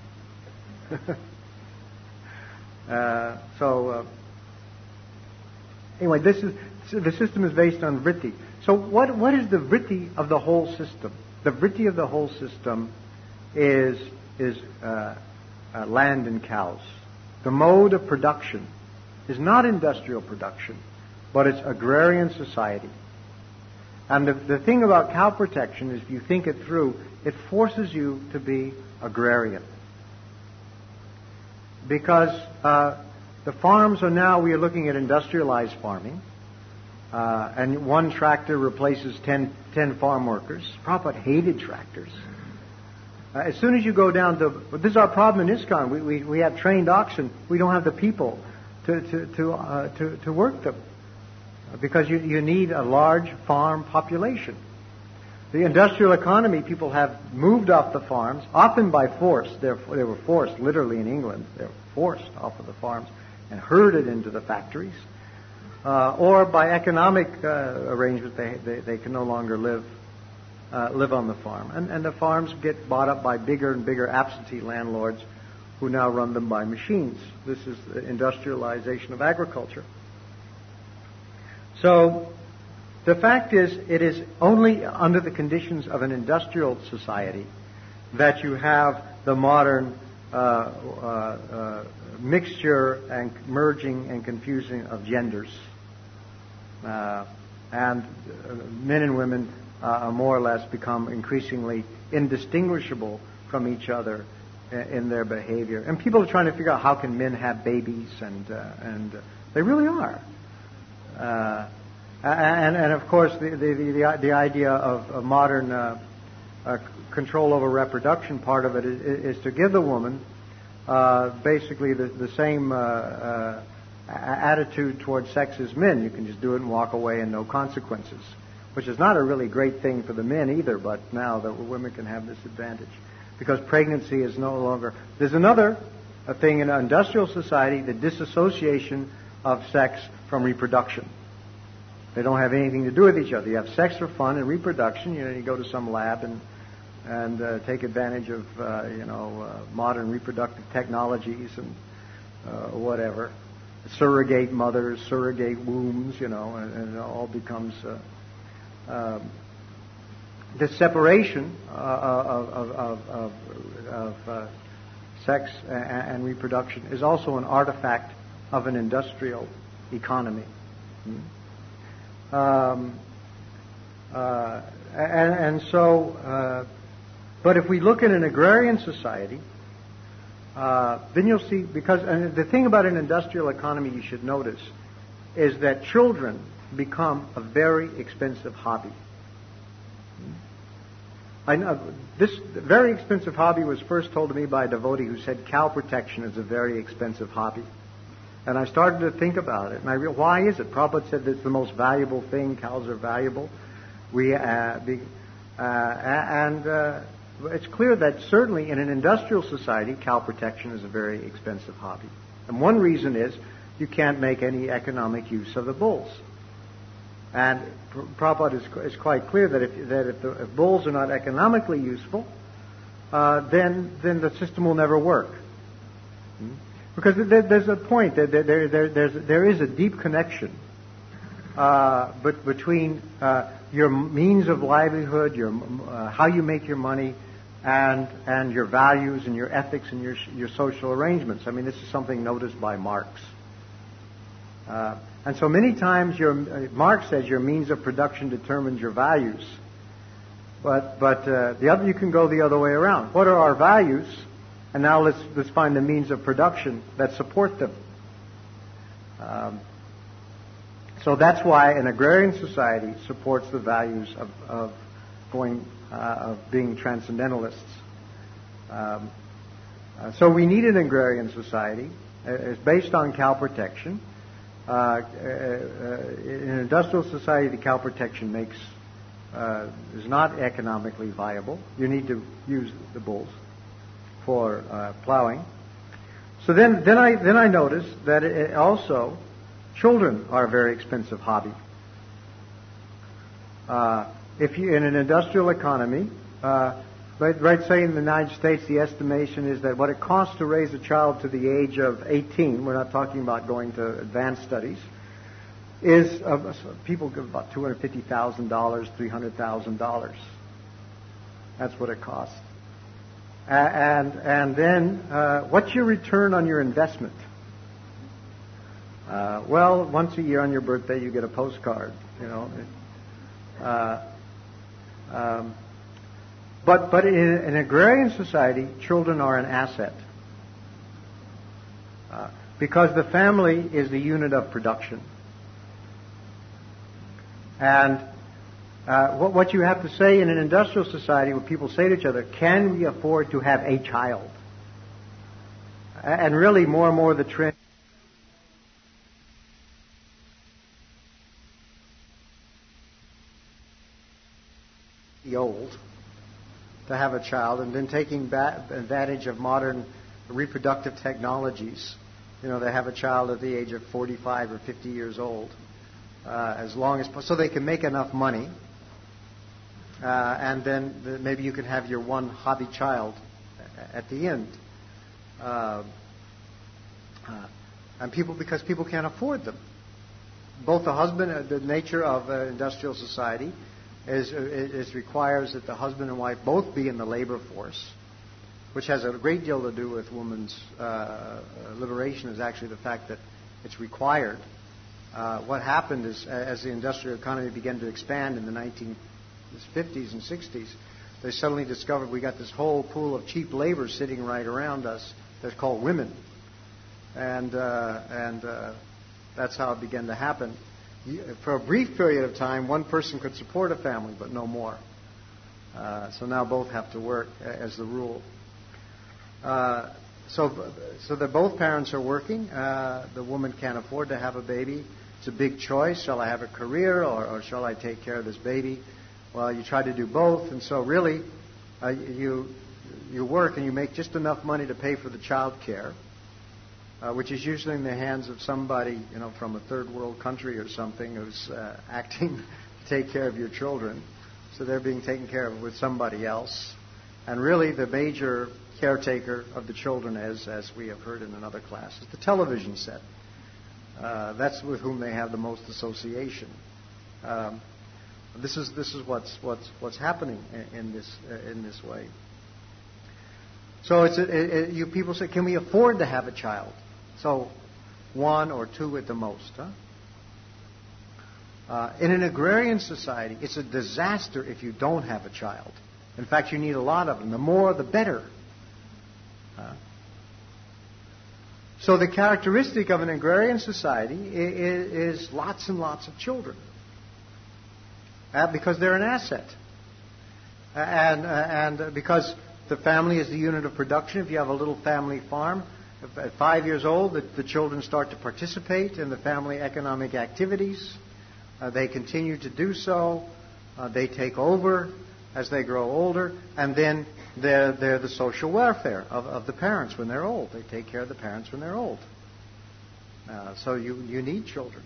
uh, so uh, anyway, this is the system is based on vritti. So what what is the vritti of the whole system? The vritti of the whole system is is uh, Uh, land and cows. The mode of production is not industrial production, but it's agrarian society. And the, the thing about cow protection is, if you think it through, it forces you to be agrarian. Because uh, The farms are now, we are looking at industrialized farming. Uh, and one tractor replaces ten, ten farm workers. Prabhupada hated tractors. Uh, as soon as you go down to, well, this is our problem in ISKCON. We, we, we have trained oxen. We don't have the people to, to, to, uh, to, to work them. Because you, you need a large farm population. The industrial economy, people have moved off the farms, often by force. They're, they were forced, literally in England. They were forced off of the farms and herded into the factories. Uh, or by economic uh, arrangement, they, they, they can no longer live uh, live on the farm. And, and the farms get bought up by bigger and bigger absentee landlords who now run them by machines. This is the industrialization of agriculture. So the fact is, it is only under the conditions of an industrial society that you have the modern uh, uh, uh, mixture and merging and confusing of genders. Uh, and uh, men and women uh, are more or less become increasingly indistinguishable from each other in, in their behavior. And people are trying to figure out how can men have babies, and uh, and uh, they really are. Uh, and, and of course, the the, the, the idea of, of modern uh, uh, control over reproduction, part of it is, is to give the woman uh, basically the, the same uh, uh, attitude towards sex as men. You can just do it and walk away and no consequences, which is not a really great thing for the men either, but now the women can have this advantage because pregnancy is no longer... There's another a thing in an industrial society, the disassociation of sex from reproduction. They don't have anything to do with each other. You have sex for fun and reproduction. You know, you go to some lab and and uh, take advantage of uh, you know uh, modern reproductive technologies and uh, whatever. Surrogate mothers, surrogate wombs, you know, and, and it all becomes uh, um, the separation uh, of, of, of, of, of uh, sex and, and reproduction is also an artifact of an industrial economy. Hmm? Um, uh, and, and so, uh, but if we look at an agrarian society, Uh, then you'll see, because and the thing about an industrial economy you should notice is that children become a very expensive hobby. I know this very expensive hobby was first told to me by a devotee who said cow protection is a very expensive hobby. And I started to think about it, and I realized, why is it? Prabhupada said that it's the most valuable thing. Cows are valuable. We uh, be, uh, and uh, it's clear that certainly in an industrial society, cow protection is a very expensive hobby. And one reason is you can't make any economic use of the bulls. And Prabhupada is, is quite clear that if, that if, the, if bulls are not economically useful, uh, then then the system will never work. Hmm? Because there, there's a point, that there, there, there, there's, there is a deep connection uh, but between uh, your means of livelihood, your uh, how you make your money, and and your values and your ethics and your your social arrangements. I mean, this is something noticed by Marx. Uh, and so many times, your uh, Marx says your means of production determines your values. But but uh, the other, you can go the other way around. What are our values? And now let's let's find the means of production that support them. Um, so that's why an agrarian society supports the values of of going uh, of being transcendentalists. Um, uh, so we need an agrarian society. Uh, it's based on cow protection. Uh, uh, in an industrial society, the cow protection makes uh, is not economically viable. You need to use the bulls for uh, plowing. So then, then I then I noticed that it also children are a very expensive hobby. Uh, if you in an industrial economy, uh, right, right, say in the United States, the estimation is that what it costs to raise a child to the age of eighteen, we're not talking about going to advanced studies, is uh, people give about two hundred fifty thousand dollars, three hundred thousand dollars. That's what it costs. Uh, and and then uh, what's your return on your investment? Uh, well, once a year on your birthday, you get a postcard. You know. Uh, um, but but in an agrarian society, children are an asset uh, Because the family is the unit of production. And uh, what, what you have to say in an industrial society where people say to each other, can we afford to have a child? And really more and more the trend the old to have a child, and then taking ba- advantage of modern reproductive technologies. You know, they have a child at the age of forty-five or fifty years old, uh, as long as so they can make enough money, uh, and then the, maybe you can have your one hobby child at the end. Uh, uh, and people, because people can't afford them. Both the husband, uh, the nature of uh, industrial society is, is requires that the husband and wife both be in the labor force, which has a great deal to do with women's uh, liberation, is actually the fact that it's required. Uh, what happened is, as the industrial economy began to expand in the nineteen fifties and sixties, they suddenly discovered we got this whole pool of cheap labor sitting right around us that's called women. And, uh, and uh, that's how it began to happen. For a brief period of time, one person could support a family, but no more. Uh, so now both have to work as the rule. Uh, so, so that both parents are working. Uh, the woman can't afford to have a baby. It's a big choice. Shall I have a career, or, or shall I take care of this baby? Well, you try to do both, and so really, uh, you you work and you make just enough money to pay for the child care, uh, which is usually in the hands of somebody, you know, from a third world country or something who's uh, acting to take care of your children. So they're being taken care of with somebody else, and really the major caretaker of the children, as as we have heard in another class, is the television set. Uh, that's with whom they have the most association. Um, this is this is what's what's what's happening in, in this uh, in this way. So it's a, it, it, you people say, can we afford to have a child? So one or two at the most, huh? Uh, in an agrarian society, it's a disaster if you don't have a child. In fact, you need a lot of them. The more, the better. Uh, so the characteristic of an agrarian society is, is lots and lots of children, uh, because they're an asset, uh, and uh, and uh, because the family is the unit of production. If you have a little family farm, at five years old, the, the children start to participate in the family economic activities. Uh, they continue to do so. Uh, they take over as they grow older, and then they're, they're the social welfare of, of the parents when they're old. They take care of the parents when they're old. Uh, so you, you need children.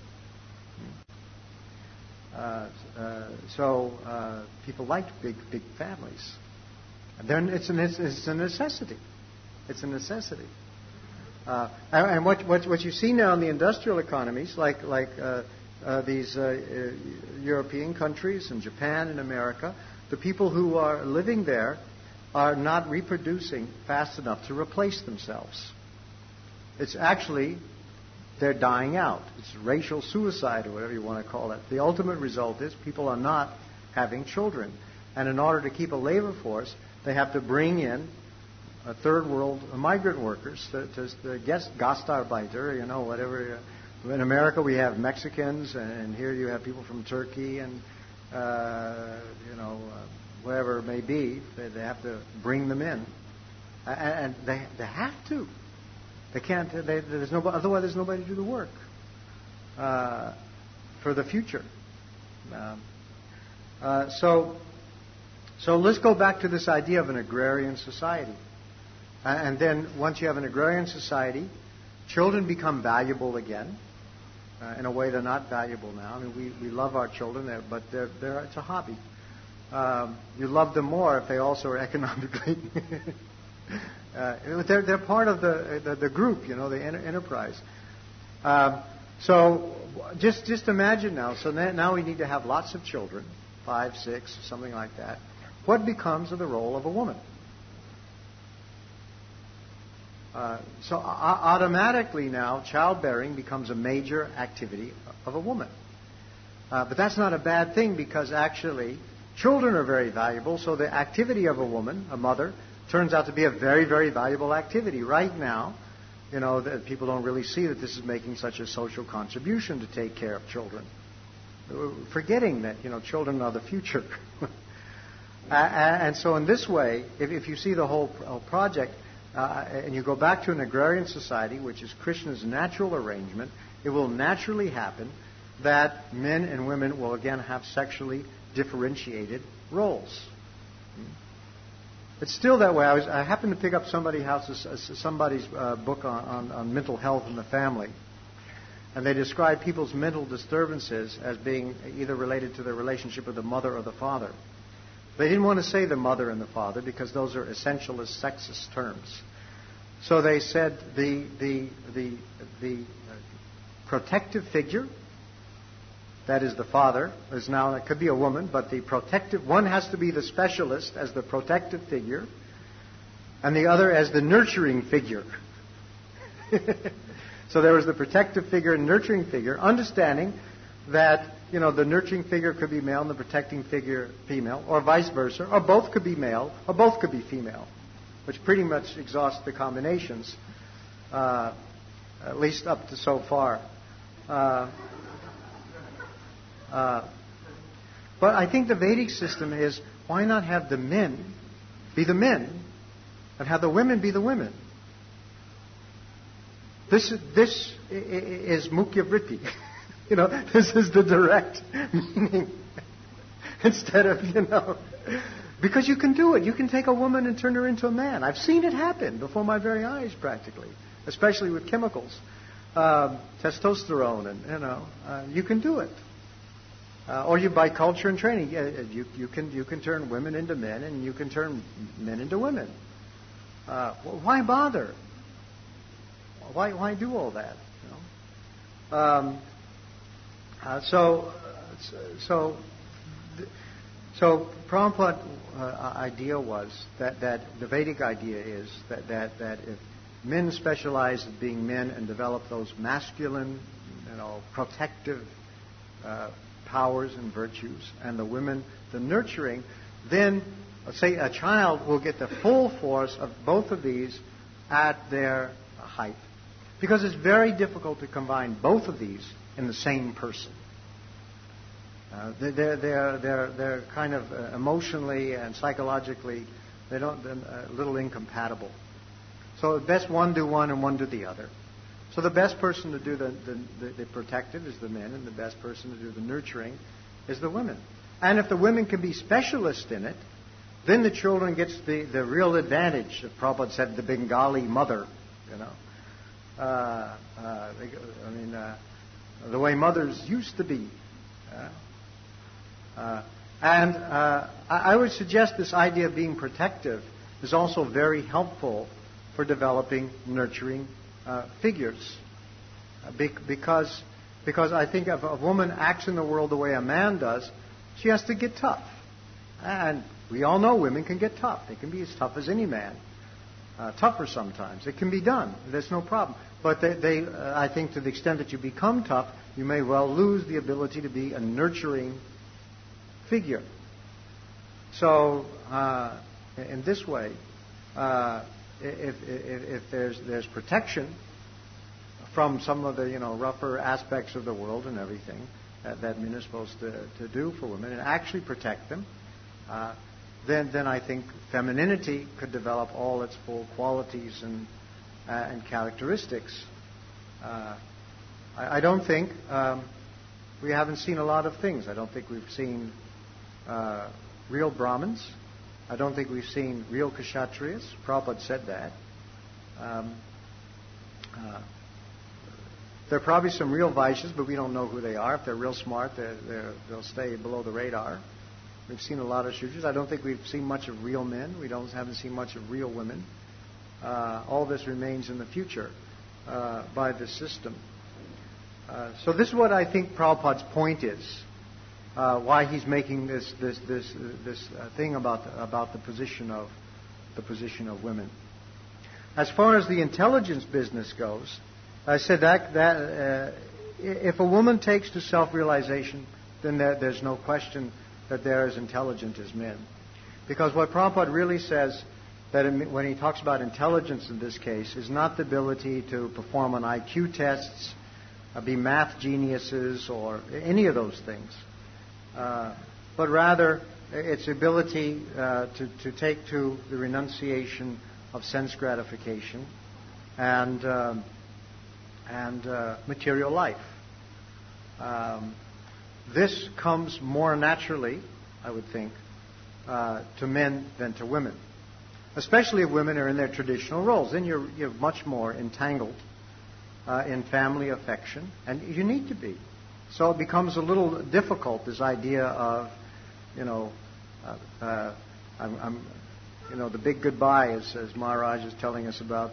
Uh, uh, so uh, people like big, big families. They're, it's, an, it's, it's a necessity. It's a necessity. Uh, and and what, what, what you see now in the industrial economies, like, like uh, uh, these uh, uh, European countries and Japan and America, the people who are living there are not reproducing fast enough to replace themselves. It's actually, they're dying out. It's racial suicide, or whatever you want to call it. The ultimate result is people are not having children. And in order to keep a labor force, they have to bring in a third world migrant workers to, to, to guess Gastarbeiter, you know, whatever. In America, we have Mexicans, and here you have people from Turkey and, uh, you know, uh, wherever it may be. They, they have to bring them in, and, and they they have to. They can't. They, there's no. Otherwise, there's nobody to do the work uh, for the future. Um, uh, so, so let's go back to this idea of an agrarian society, uh, and then once you have an agrarian society, children become valuable again. Uh, in a way they're not valuable now. I mean, we, we love our children, but they're, they're, it's a hobby. Um, you love them more if they also are economically. uh, they're, they're part of the, the, the group, you know, the enterprise. Um, so just just imagine now. So now we need to have lots of children, five, six, something like that. What becomes of the role of a woman? Uh, so uh, automatically now, childbearing becomes a major activity of a woman. Uh, but that's not a bad thing, because actually children are very valuable. So the activity of a woman, a mother, turns out to be a very, very valuable activity. Right now, you know, that people don't really see that this is making such a social contribution to take care of children. Forgetting that, you know, children are the future. And so in this way, if, if you see the whole, whole project, uh, and you go back to an agrarian society, which is Krishna's natural arrangement, it will naturally happen that men and women will again have sexually differentiated roles. It's still that way. I, was, I happened to pick up somebody house's, uh, somebody's uh, book on, on, on mental health in the family. And they describe people's mental disturbances as being either related to their relationship with the mother or the father. They didn't want to say the mother and the father because those are essentialist, sexist terms. So they said the the the the protective figure, that is the father, is now, it could be a woman, but the protective, one has to be the specialist as the protective figure, and the other as the nurturing figure. So there was the protective figure and nurturing figure, understanding that, you know, the nurturing figure could be male and the protecting figure female, or vice versa, or both could be male, or both could be female, which pretty much exhausts the combinations, uh, at least up to so far. Uh, uh, but I think the Vedic system is, why not have the men be the men and have the women be the women? This, this is Mukhya Vritti. You know, this is the direct meaning. Instead of, you know, because you can do it. You can take a woman and turn her into a man. I've seen it happen before my very eyes, practically, especially with chemicals, um, testosterone, and you know, uh, you can do it. Uh, or you by culture and training, yeah, you you can you can turn women into men, and you can turn men into women. Uh, why bother? Why why do all that? You know? Um, Uh, so, so, so Prabhupada's uh, idea was that, that the Vedic idea is that, that, that if men specialize in being men and develop those masculine, you know, protective uh, powers and virtues, and the women the nurturing, then, let's say, a child will get the full force of both of these at their height, because it's very difficult to combine both of these in the same person. Uh, they're, they're, they're, they're kind of uh, emotionally and psychologically, they don't, they're a little incompatible. So best one do one and one do the other. So the best person to do the, the, the protective is the men, and the best person to do the nurturing is the women. And if the women can be specialists in it, then the children gets the, the real advantage. Prabhupada said the Bengali mother, you know. Uh, uh, I mean, uh, the way mothers used to be. Uh, uh, and uh, I, I would suggest this idea of being protective is also very helpful for developing nurturing uh, figures. Uh, because, because I think if a woman acts in the world the way a man does, she has to get tough. And we all know women can get tough. They can be as tough as any man. Uh, tougher sometimes. It can be done. There's no problem. But they, they uh, I think to the extent that you become tough, you may well lose the ability to be a nurturing figure. So, uh, in this way, uh, if, if, if there's, there's protection from some of the, you know, rougher aspects of the world and everything that, that men are supposed to, to do for women and actually protect them, uh, then then I think femininity could develop all its full qualities and uh, and characteristics. Uh, I, I don't think um, we haven't seen a lot of things. I don't think we've seen uh, real Brahmins. I don't think we've seen real Kshatriyas. Prabhupada said that. Um, uh, there are probably some real Vaishyas, but we don't know who they are. If they're real smart, they're, they're, they'll stay below the radar. We've seen a lot of Shudras. I don't think we've seen much of real men. We don't haven't seen much of real women. Uh, all this remains in the future uh, by this system. Uh, so this is what I think Prabhupada's point is. Uh, why he's making this this this this uh, thing about the, about the position of the position of women. As far as the intelligence business goes, I said that that uh, if a woman takes to self-realization, then there, there's no question that they're as intelligent as men. Because what Prabhupada really says that when he talks about intelligence in this case, is not the ability to perform on I Q tests, uh, be math geniuses, or any of those things, uh, but rather its ability uh, to, to take to the renunciation of sense gratification and um, and uh, material life. Um, this comes more naturally, I would think, uh, to men than to women. Especially if women are in their traditional roles. Then you're, you're much more entangled uh, in family affection, and you need to be. So it becomes a little difficult, this idea of, you know, uh, uh, I'm, I'm, you know, the big goodbye, as, as Maharaj is telling us about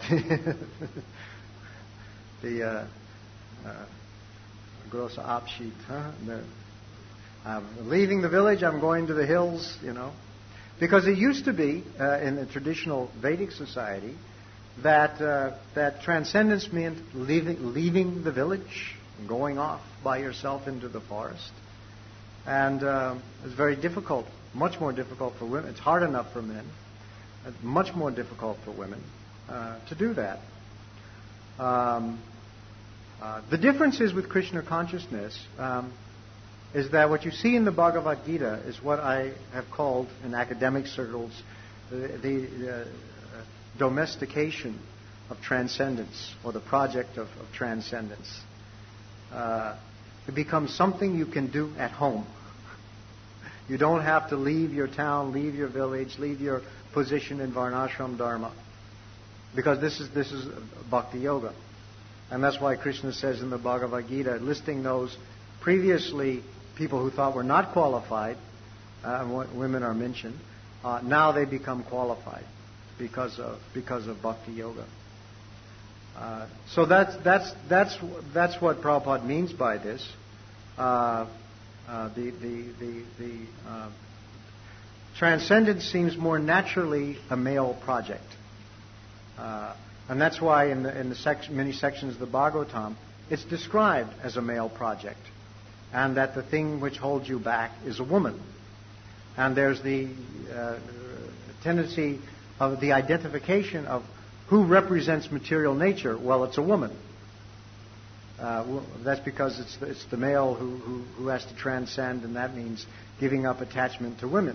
the uh, uh, gross Abschied. Huh? The, I'm leaving the village, I'm going to the hills, you know. Because it used to be, uh, in the traditional Vedic society, that uh, that transcendence meant leaving, leaving the village, going off by yourself into the forest. And uh, it's very difficult, much more difficult for women. It's hard enough for men. It's much more difficult for women uh, to do that. Um, uh, the difference is with Krishna consciousness um, is that what you see in the Bhagavad Gita is what I have called in academic circles the, the uh, domestication of transcendence, or the project of, of transcendence. Uh, it becomes something you can do at home. You don't have to leave your town, leave your village, leave your position in Varnashram Dharma, because this is this is Bhakti Yoga. And that's why Krishna says in the Bhagavad Gita, listing those previously people who thought were not qualified, uh, women are mentioned, uh, now they become qualified because of because of Bhakti Yoga. Uh, so that's that's that's that's what Prabhupada means by this. Uh, uh, the the the, the uh, transcendence seems more naturally a male project, uh, and that's why in the in the sec- many sections of the Bhagavatam it's described as a male project, and that the thing which holds you back is a woman, and there's the uh, tendency of the identification of who represents material nature. Well, it's a woman. Uh, that's because it's the, it's the male who, who, who has to transcend, and that means giving up attachment to women.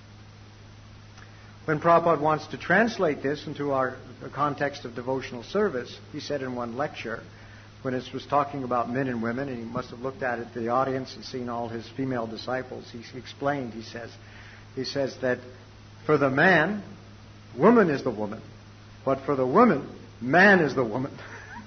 When Prabhupada wants to translate this into our context of devotional service, he said in one lecture, when it was talking about men and women, and he must have looked at it, the audience, and seen all his female disciples, he explained, he says, he says that for the man, woman is the woman. But for the woman, man is the woman.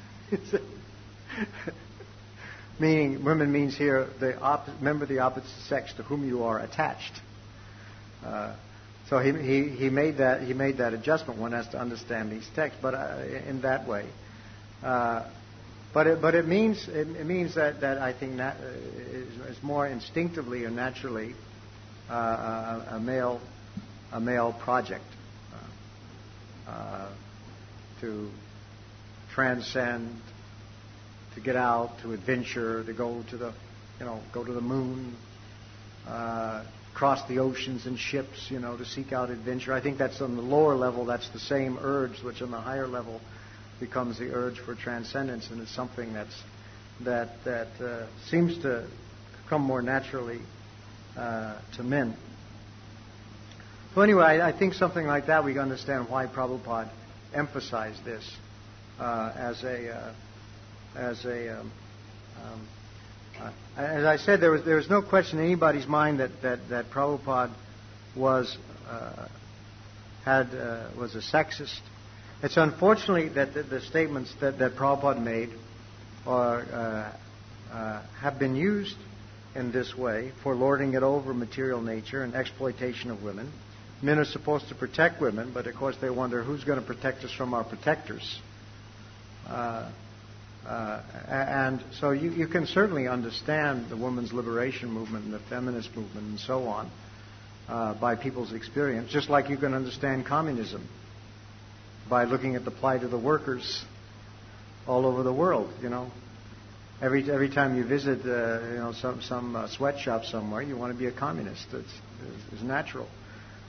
Meaning, women means here the op- member of the opposite sex to whom you are attached. Uh, so he, he he made that he made that adjustment. One has to understand these texts, but uh, in that way. Uh, but it, but it means it, it means that, that I think that is, is more instinctively or naturally uh, a, a male a male project. Uh, uh, to transcend, to get out, to adventure, to go to the, you know, go to the moon, uh, cross the oceans in ships, you know, to seek out adventure. I think that's on the lower level. That's the same urge, which on the higher level becomes the urge for transcendence, and it's something that's that that uh, seems to come more naturally uh, to men. So anyway, I, I think something like that we can understand why Prabhupada emphasized this uh, as a uh, as a um, um, uh, as I said, there was there was no question in anybody's mind that that, that Prabhupada was uh, had uh, was a sexist. It's unfortunately that the, the statements that, that Prabhupada made are uh, uh, have been used in this way for lording it over material nature and exploitation of women. Men are supposed to protect women, but of course they wonder who's going to protect us from our protectors. Uh, uh, and so you, you can certainly understand the women's liberation movement and the feminist movement and so on uh, by people's experience, just like you can understand communism by looking at the plight of the workers all over the world. You know, every every time you visit, uh, you know, some some uh, sweatshop somewhere, you want to be a communist. It's, it's, it's natural.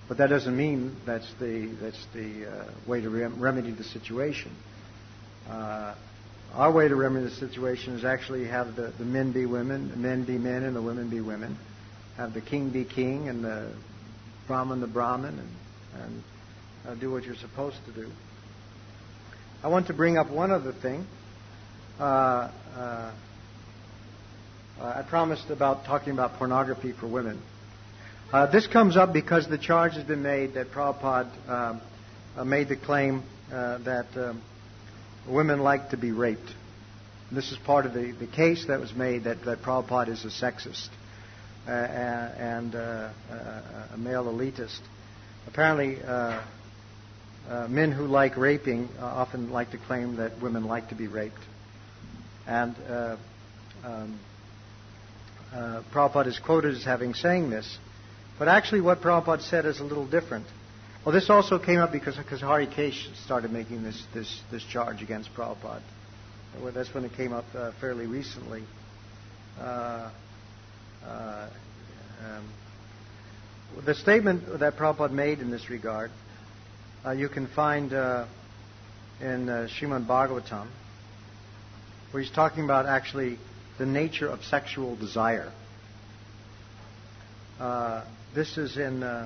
But that doesn't mean that's the that's the uh, way to rem- remedy the situation. Uh, our way to remedy the situation is actually have the, the men be women, the men be men, and the women be women. Have the king be king, and the Brahmin the Brahmin, and, and uh, do what you're supposed to do. I want to bring up one other thing. Uh, uh, I promised about talking about pornography for women. Uh, this comes up because the charge has been made that Prabhupada um, uh, made the claim uh, that um, women like to be raped. This is part of the, the case that was made that, that Prabhupada is a sexist uh, and uh, a male elitist. Apparently, uh, uh, men who like raping uh, often like to claim that women like to be raped. And uh, um, uh, Prabhupada is quoted as having saying this. But actually what Prabhupada said is a little different. Well, this also came up because, because Hari Kesh started making this, this, this charge against Prabhupada. Well, that's when it came up uh, fairly recently. Uh, uh, um, the statement that Prabhupada made in this regard, uh, you can find uh, in uh, Srimad Bhagavatam, where he's talking about actually the nature of sexual desire. Uh, this is in uh,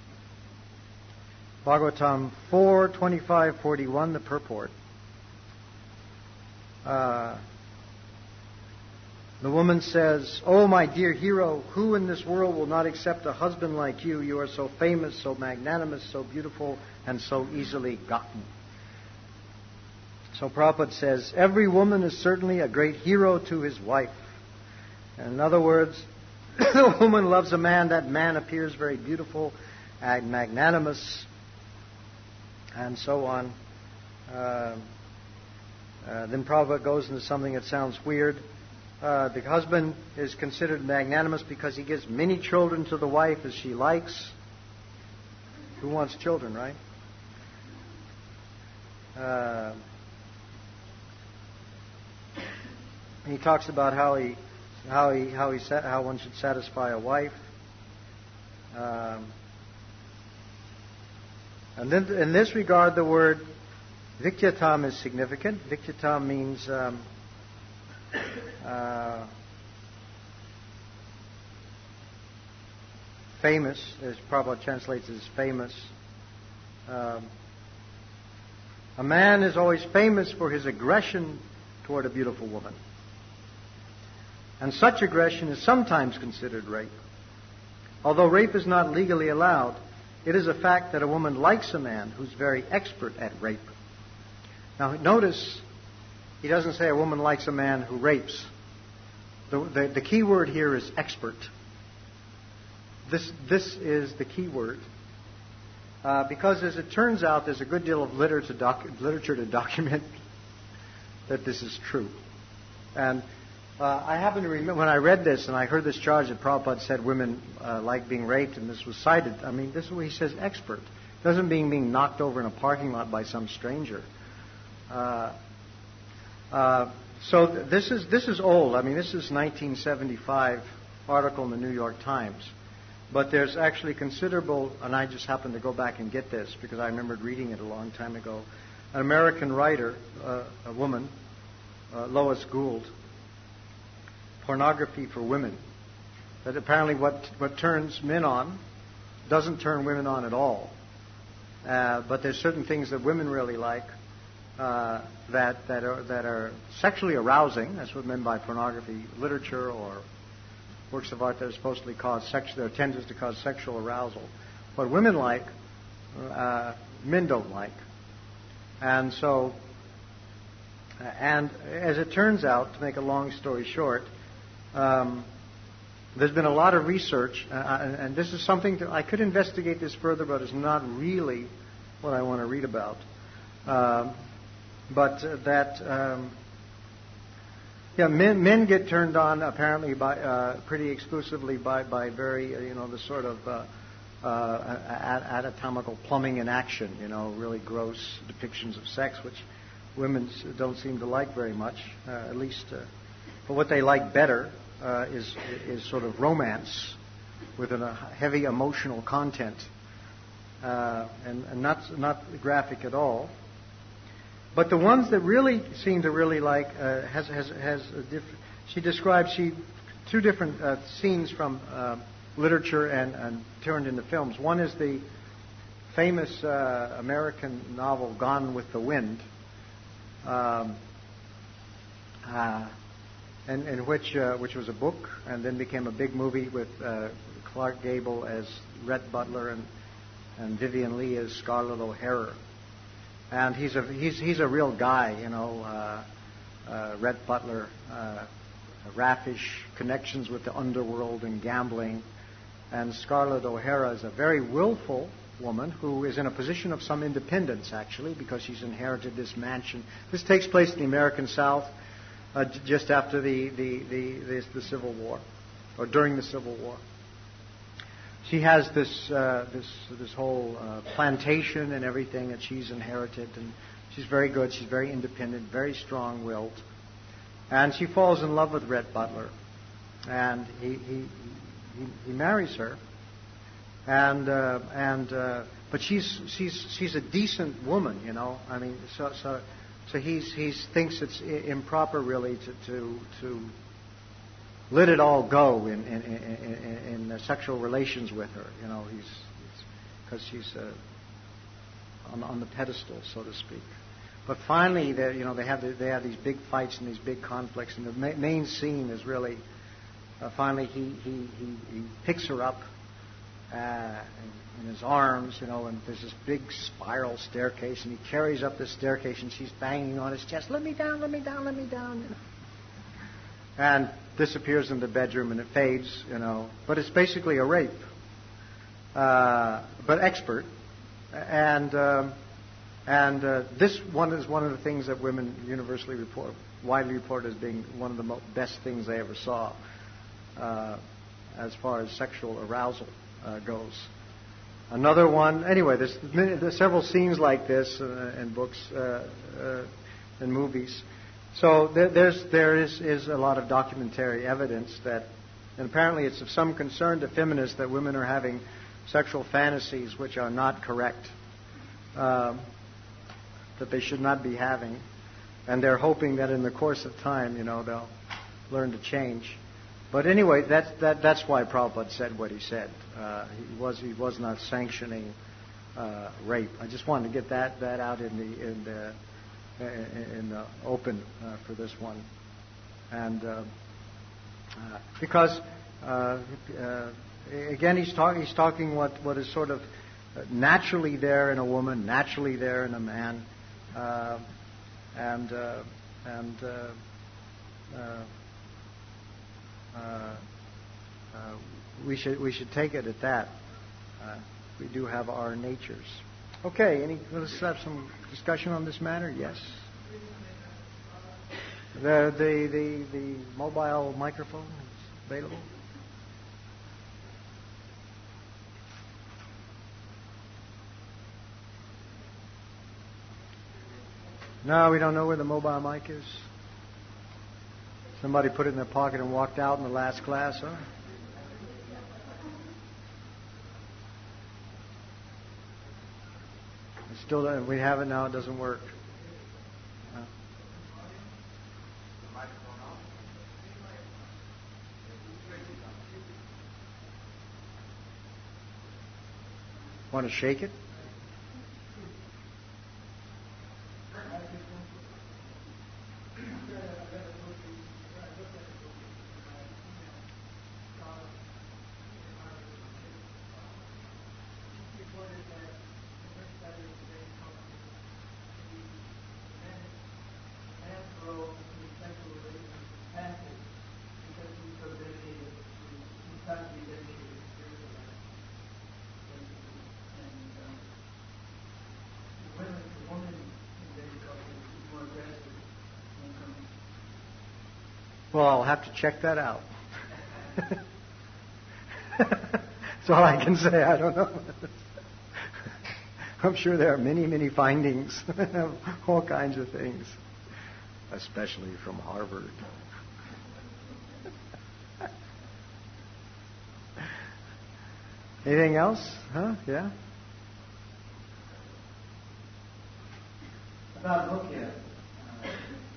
Bhagavatam four, twenty-five, forty-one, the purport. Uh, the woman says, "Oh, my dear hero, who in this world will not accept a husband like you? You are so famous, so magnanimous, so beautiful, and so easily gotten." So Prabhupada says, every woman is certainly a great hero to his wife. And in other words, the woman loves a man, that man appears very beautiful and magnanimous, and so on. Uh, uh, then Prabhupada goes into something that sounds weird. Uh, the husband is considered magnanimous because he gives many children to the wife as she likes. Who wants children, right? Uh, he talks about how he How he, how he, how one should satisfy a wife, um, and then in this regard, the word Vikhyatam is significant. Vikhyatam means um, uh, famous, as Prabhupada translates as famous. Um, a man is always famous for his aggression toward a beautiful woman. And such aggression is sometimes considered rape. Although rape is not legally allowed, it is a fact that a woman likes a man who's very expert at rape. Now notice, he doesn't say a woman likes a man who rapes. The, the, the key word here is expert. This, this is the key word. Uh, because as it turns out, there's a good deal of literature to, doc, literature to document that this is true. And Uh, I happen to remember when I read this and I heard this charge that Prabhupada said women uh, like being raped, and this was cited. I mean, this is what he says, expert. It doesn't mean being knocked over in a parking lot by some stranger. Uh, uh, so th- this is this is old. I mean, this is nineteen seventy-five article in the New York Times. But there's actually considerable, and I just happened to go back and get this because I remembered reading it a long time ago. An American writer, uh, a woman, uh, Lois Gould, Pornography for Women. That apparently what, what turns men on doesn't turn women on at all. Uh, but there's certain things that women really like uh, that that are that are sexually arousing. That's what meant by pornography, literature or works of art that are supposedly cause sex, that are tended to cause sexual arousal. What women like, uh, men don't like. And so, and as it turns out, to make a long story short, Um, there's been a lot of research, uh, and, and this is something that I could investigate this further, but it's not really what I want to read about. Uh, but uh, that, um, yeah, men, men get turned on apparently by uh, pretty exclusively by by very uh, you know the sort of uh, uh, anatomical plumbing in action, you know, really gross depictions of sex, which women don't seem to like very much, uh, at least. Uh, But what they like better uh, is is sort of romance with a heavy emotional content. uh, and, and not not graphic at all. But the ones that really seem to really like uh, has has has a diff- she describes she two different uh, scenes from uh, literature and, and turned into films. One is the famous uh, American novel Gone with the Wind, um, uh, and, in which uh, which was a book and then became a big movie with uh, Clark Gable as Rhett Butler and and Vivian Leigh as Scarlett O'Hara. And he's a he's he's a real guy, you know. Uh, uh, Rhett Butler, uh, raffish connections with the underworld and gambling, and Scarlett O'Hara is a very willful woman who is in a position of some independence, actually, because she's inherited this mansion. This takes place in the American South, uh, j- just after the the, the the the Civil War, or during the Civil War. She has this uh, this this whole uh, plantation and everything that she's inherited, and she's very good. She's very independent, very strong-willed, and she falls in love with Rhett Butler, and he he he, he marries her, and uh, and uh, but she's she's she's a decent woman, you know. I mean, so so so he's he's thinks it's improper really to to to. let it all go in in, in, in, in uh, sexual relations with her. You know, he's because she's uh, on, on the pedestal, so to speak. But finally, they you know they have the, they have these big fights and these big conflicts, and the ma- main scene is really uh, finally he, he he he picks her up uh, in, in his arms, you know, and there's this big spiral staircase, and he carries up this staircase, and she's banging on his chest, "Let me down, let me down, let me down," you know. And disappears in the bedroom, and it fades, you know. But it's basically a rape, uh, but expert. And um, and uh, this one is one of the things that women universally report, widely report as being one of the mo- best things they ever saw, uh, as far as sexual arousal uh, goes. Another one, anyway. There's, there's several scenes like this uh, in books uh, uh, and movies. So there, there's, there is, is a lot of documentary evidence that, and apparently it's of some concern to feminists that women are having sexual fantasies which are not correct, um, that they should not be having, and they're hoping that in the course of time, you know, they'll learn to change. But anyway, that's that, that's why Prabhupada said what he said. Uh, he was he was not sanctioning uh, rape. I just wanted to get that that out in the in the. in the open uh, for this one, and uh, uh, because uh, uh, again he's talking he's talking what, what is sort of naturally there in a woman, naturally there in a man, uh, and uh, and uh, uh, uh, uh, we should we should take it at that. Uh, we do have our natures. Okay, any, let's have some discussion on this matter. Yes. The the the, the mobile microphone is available. No, we don't know where the mobile mic is. Somebody put it in their pocket and walked out in the last class, huh? Still, don't, we have it now. It doesn't work. Uh, Want to shake it? Well, I'll have to check that out. That's all I can say. I don't know. I'm sure there are many, many findings, all kinds of things, especially from Harvard. Anything else? Huh? Yeah? About Mukhya. Uh,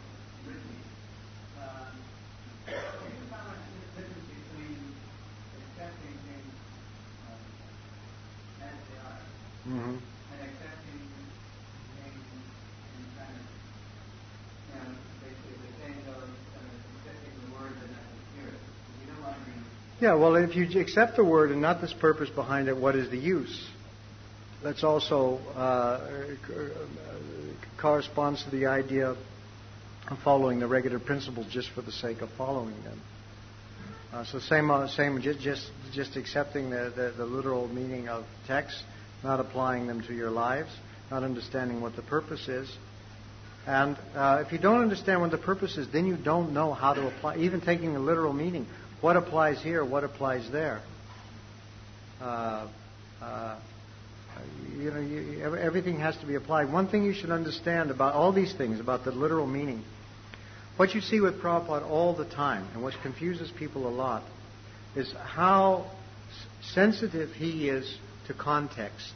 um, there's a common difference between accepting things uh, as they are Mm-hmm. and accepting things in kind of, you know, basically the saying goes, uh, accepting the word but not the spirit. You don't want to be. Yeah, well, if you accept the word and not this purpose behind it, what is the use? That's also uh, corresponds to the idea of following the regular principles just for the sake of following them. Uh, so same, uh, same, just just, just accepting the, the, the literal meaning of text, not applying them to your lives, not understanding what the purpose is. And uh, if you don't understand what the purpose is, then you don't know how to apply, even taking the literal meaning. What applies here? What applies there? Uh, uh, you know, you, everything has to be applied. One thing you should understand about all these things, about the literal meaning, what you see with Prabhupada all the time, and what confuses people a lot, is how sensitive he is to context.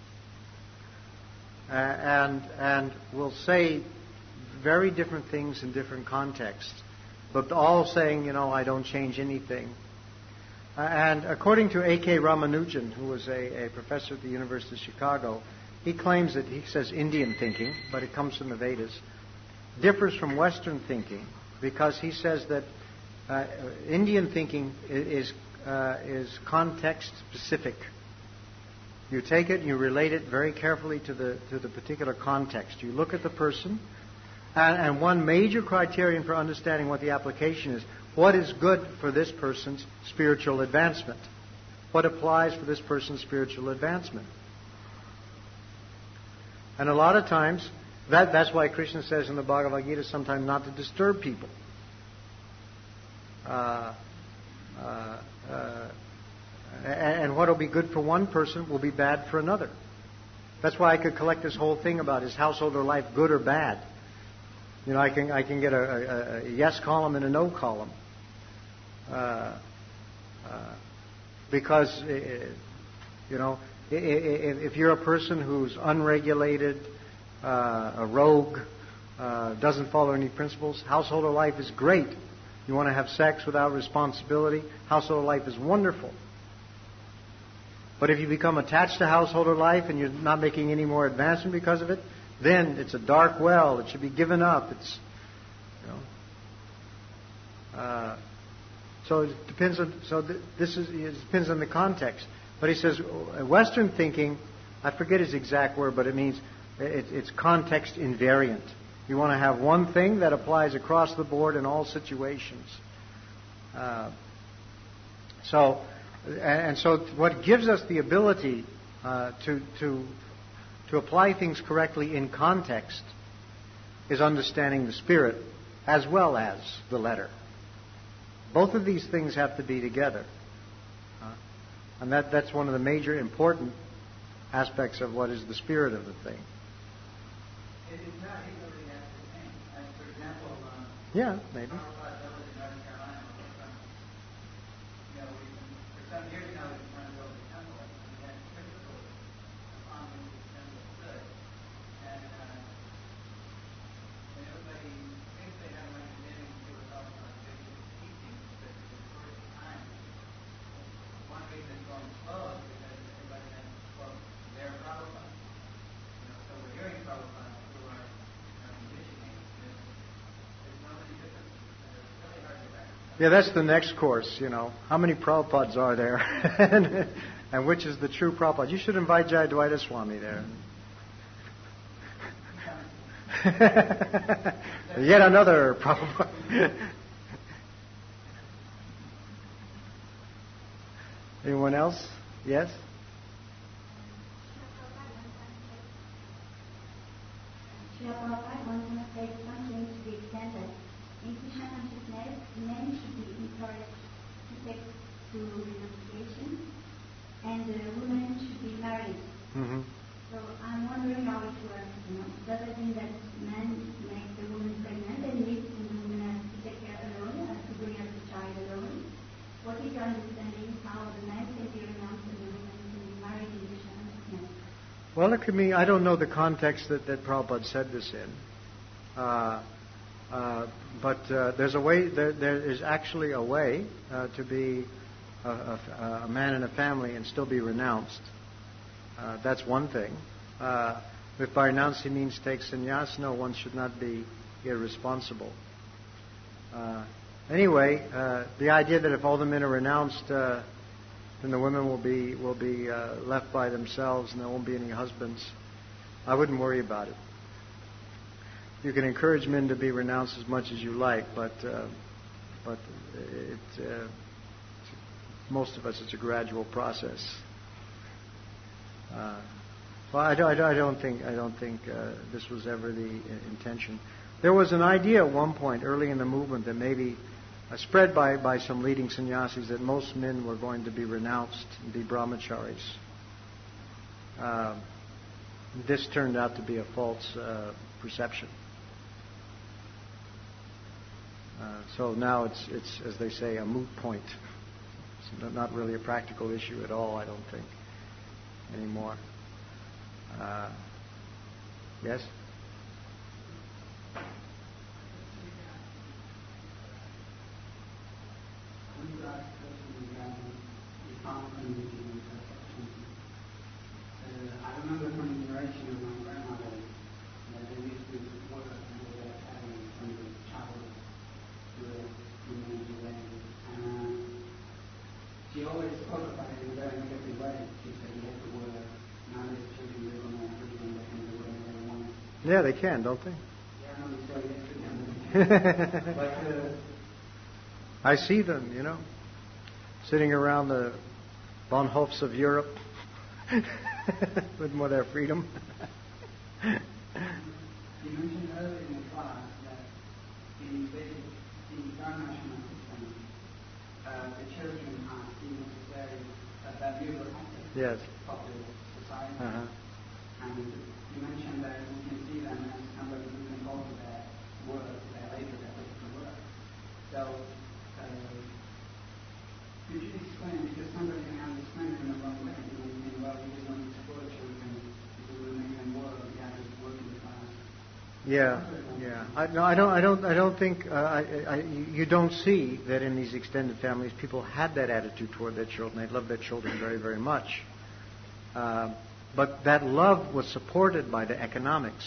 Uh, and and will say very different things in different contexts, but all saying, you know, I don't change anything. Uh, and according to A K Ramanujan, who was a, a professor at the University of Chicago, he claims that, he says Indian thinking, but it comes from the Vedas, differs from Western thinking, because he says that uh, Indian thinking is uh, is context specific. You take it and you relate it very carefully to the to the particular context. You look at the person, and, and one major criterion for understanding what the application is: what is good for this person's spiritual advancement? What applies for this person's spiritual advancement? And a lot of times, that, that's why Krishna says in the Bhagavad Gita sometimes not to disturb people. Uh, uh, uh, and what will be good for one person will be bad for another. That's why I could collect this whole thing about is householder life good or bad. You know, I can I can get a, a, a yes column and a no column. Uh, uh, because, uh, you know, if, if you're a person who's unregulated, uh, a rogue, uh, doesn't follow any principles, householder life is great. You want to have sex without responsibility, householder life is wonderful. But if you become attached to householder life and you're not making any more advancement because of it, then it's a dark well. It should be given up. It's, you know. Uh, so it depends on. So th- this is it depends on the context. But he says Western thinking. I forget his exact word, but it means it, it's context invariant. You want to have one thing that applies across the board in all situations. Uh, so. And so what gives us the ability uh, to, to, to apply things correctly in context is understanding the spirit as well as the letter. Both of these things have to be together. Uh, and that, that's one of the major important aspects of what is the spirit of the thing. It is not easily ascertained. Like, for example, um, yeah, maybe. Some years now, we've been trying to build a temple, and we had principles upon which the temple stood. And, uh, and everybody thinks they have an understanding to about uh, basic teachings, but for the first time, one reason it's going slow is because everybody has, well, their Prabhupada. You know, so we're hearing Prabhupada through our, our conditioning. There's, there's no many differences. It's really hard to recognize. Yeah, that's the next course, you know. How many Prabhupads are there? and, and which is the true Prabhupada? You should invite Jayadvaita Swami there. Yet another Prabhupada. Anyone else? Yes? Srila Prabhupada wants to say something to the extent that in Krishna consciousness, men should be encouraged to take to renunciation, and uh, women should be married. Mm-hmm. So I'm wondering how it works. You know, does it mean that men make the woman pregnant and leave and the woman has to take care alone, has to bring up the child alone? What is your understanding how the man can be renounced and the woman can be married in Krishna consciousness? Well, it could mean, I don't know the context that, that Prabhupada said this in. Uh, uh, but uh, there's a way, there, there is actually a way uh, to be a, a, a man in a family and still be renounced. Uh, that's one thing. Uh, if by renounce he means take sannyas, no, one should not be irresponsible. Uh, anyway, uh, the idea that if all the men are renounced, uh, then the women will be will be uh, left by themselves and there won't be any husbands, I wouldn't worry about it. You can encourage men to be renounced as much as you like, but uh, but it, uh, most of us, it's a gradual process. Uh, well, I, I, I don't think I don't think uh, this was ever the intention. There was an idea at one point early in the movement that maybe uh, spread by, by some leading sannyasis that most men were going to be renounced and be brahmacharis. Uh, this turned out to be a false uh, perception. Uh, so now it's it's as they say, a moot point. It's not really a practical issue at all, I don't think, anymore. Uh, yes? I remember from the narration of my grandmother that they used to work and they were having some of the child with women today. And uh, she always spoke about it in a very negative way. She said you have to work. Now there's children live on their freedom, they can do whatever they want. Yeah, they can, don't they? Yeah, no, it's very different. But uh, I see them, you know, sitting around the Bonhoeffs of Europe with more their freedom. You mentioned earlier in the class that in basic, in international system, uh, the children are seen necessarily a valuable asset Yes. of the society. Uh-huh. And you mentioned that we can see them as somebody who can go to their work, their labor, their physical work. So, uh, could you explain, because somebody can understand it in the wrong way, you know, you think, well, you just want to support children, you will make them work, yeah, just working class. Yeah, yeah. I, no, I don't. I don't. I don't think. Uh, I, I, you don't see that in these extended families, people had that attitude toward their children. They loved their children very, very much. Uh, but that love was supported by the economics,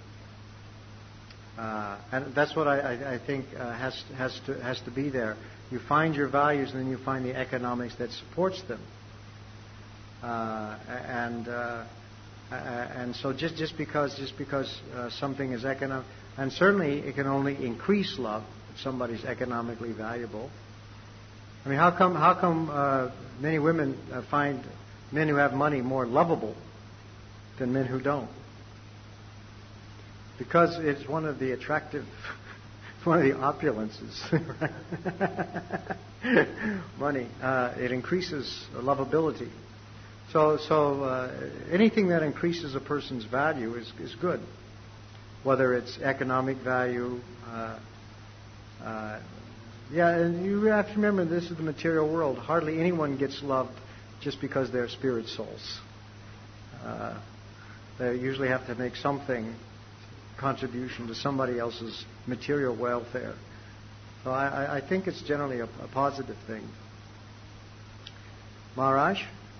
uh, and that's what I, I, I think uh, has has to has to be there. You find your values, and then you find the economics that supports them. Uh, and. Uh, Uh, and so just, just because just because uh, something is economic, and certainly it can only increase love if somebody's economically valuable. I mean, how come how come uh, many women uh, find men who have money more lovable than men who don't? Because it's one of the attractive, it's one of the opulences. Money, uh, it increases lovability. So, so uh, anything that increases a person's value is, is good, whether it's economic value. Uh, uh, yeah, and you have to remember this is the material world. Hardly anyone gets loved just because they're spirit souls. Uh, they usually have to make something, contribution to somebody else's material welfare. So I, I think it's generally a, a positive thing. Maharaj?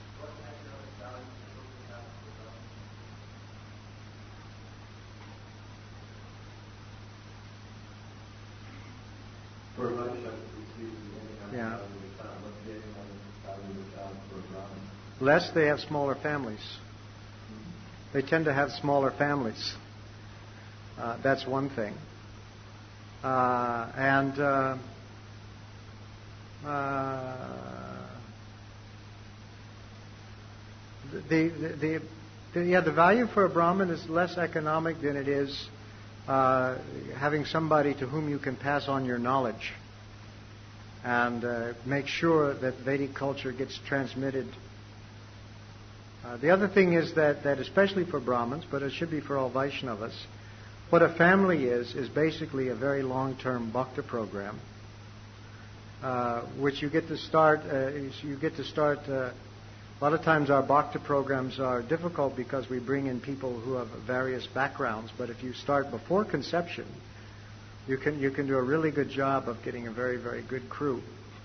Yeah. Less they have smaller families. They tend to have smaller families. Uh, that's one thing. Uh, and uh, uh, the, the, the yeah the value for a Brahmin is less economic than it is uh, having somebody to whom you can pass on your knowledge and uh, make sure that Vedic culture gets transmitted. Uh, the other thing is that, that especially for Brahmins, but it should be for all Vaishnavas, what a family is, is basically a very long-term bhakti program, uh, which you get to start, uh, you get to start uh, A lot of times our Bhakti programs are difficult because we bring in people who have various backgrounds, but if you start before conception, you can you can do a really good job of getting a very, very good crew.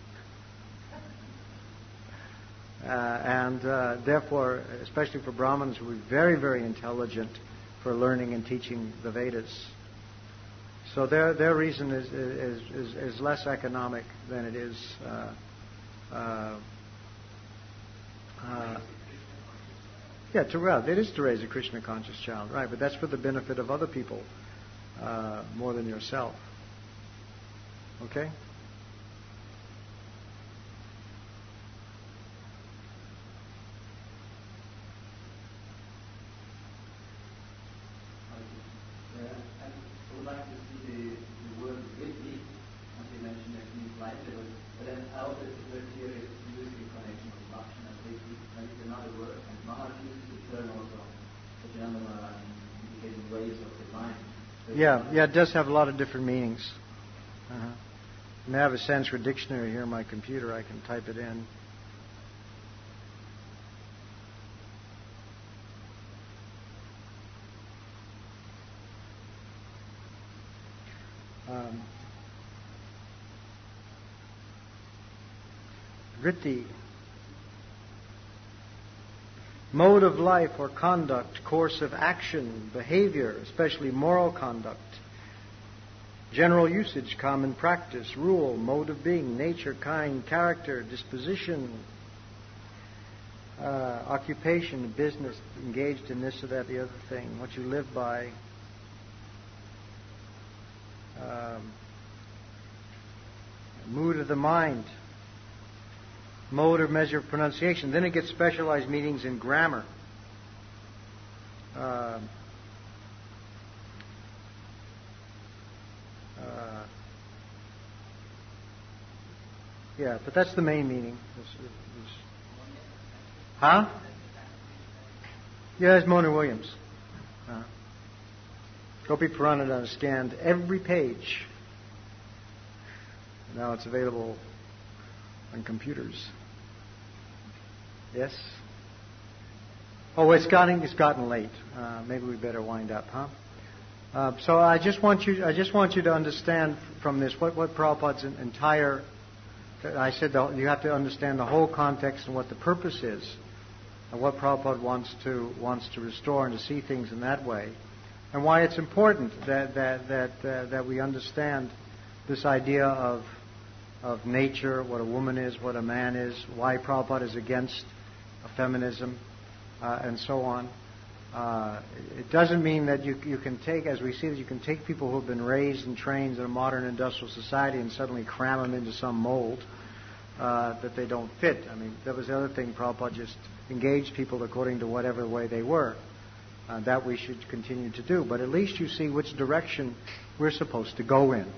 Uh, and uh, therefore, especially for Brahmins, we're very, very intelligent for learning and teaching the Vedas. So their their reason is is, is, is less economic than it is uh, uh, uh, yeah, to well, it is to raise a Krishna conscious child, right? But that's for the benefit of other people uh, more than yourself. Okay. Yeah, yeah, it does have a lot of different meanings. Uh-huh. I may have a Sanskrit dictionary here on my computer. I can type it in. Um, vritti. Mode of life or conduct, course of action, behavior, especially moral conduct, general usage, common practice, rule, mode of being, nature, kind, character, disposition, uh, occupation, business, engaged in this or that, the other thing, what you live by, um, mood of the mind, mode or measure of pronunciation. Then it gets specialized meanings in grammar. Uh, uh, yeah, but that's the main meaning. This, this. Huh? Yeah, it's Mona Williams. Uh, Gopi Puranadana scanned every page. Now it's available on computers. Yes? Oh, it's gotten it's gotten late. Uh, maybe we better wind up, huh? Uh, so I just want you I just want you to understand from this what what Prabhupada's entire. I said the, you have to understand the whole context and what the purpose is, and what Prabhupada wants to wants to restore and to see things in that way, and why it's important that that that uh, that we understand this idea of. of nature, what a woman is, what a man is, why Prabhupada is against feminism, uh, and so on. Uh, it doesn't mean that you, you can take, as we see, that you can take people who have been raised and trained in a modern industrial society and suddenly cram them into some mold uh, that they don't fit. I mean, that was the other thing. Prabhupada just engaged people according to whatever way they were. Uh, that we should continue to do. But at least you see which direction we're supposed to go in.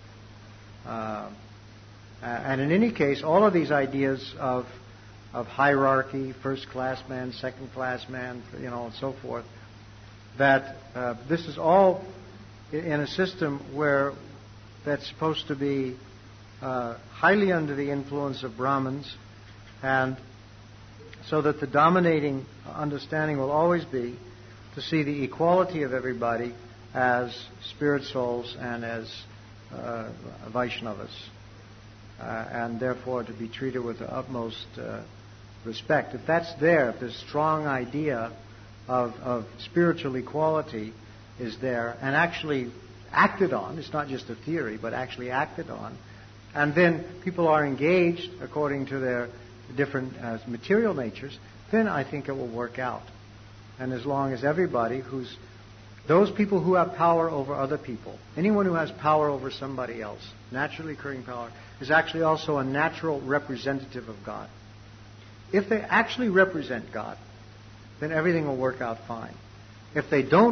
Uh, and in any case, all of these ideas of of hierarchy, first class man, second class man, you know, and so forth, that uh, this is all in a system where that's supposed to be uh, highly under the influence of Brahmins, and so that the dominating understanding will always be to see the equality of everybody as spirit souls and as uh, Vaishnavas, uh, and therefore to be treated with the utmost uh, respect. If that's there, if this strong idea of, of spiritual equality is there and actually acted on, it's not just a theory, but actually acted on, and then people are engaged according to their different uh, material natures, then I think it will work out. And as long as everybody who's, those people who have power over other people, anyone who has power over somebody else, naturally occurring power, is actually also a natural representative of God. If they actually represent God, then everything will work out fine. If they don't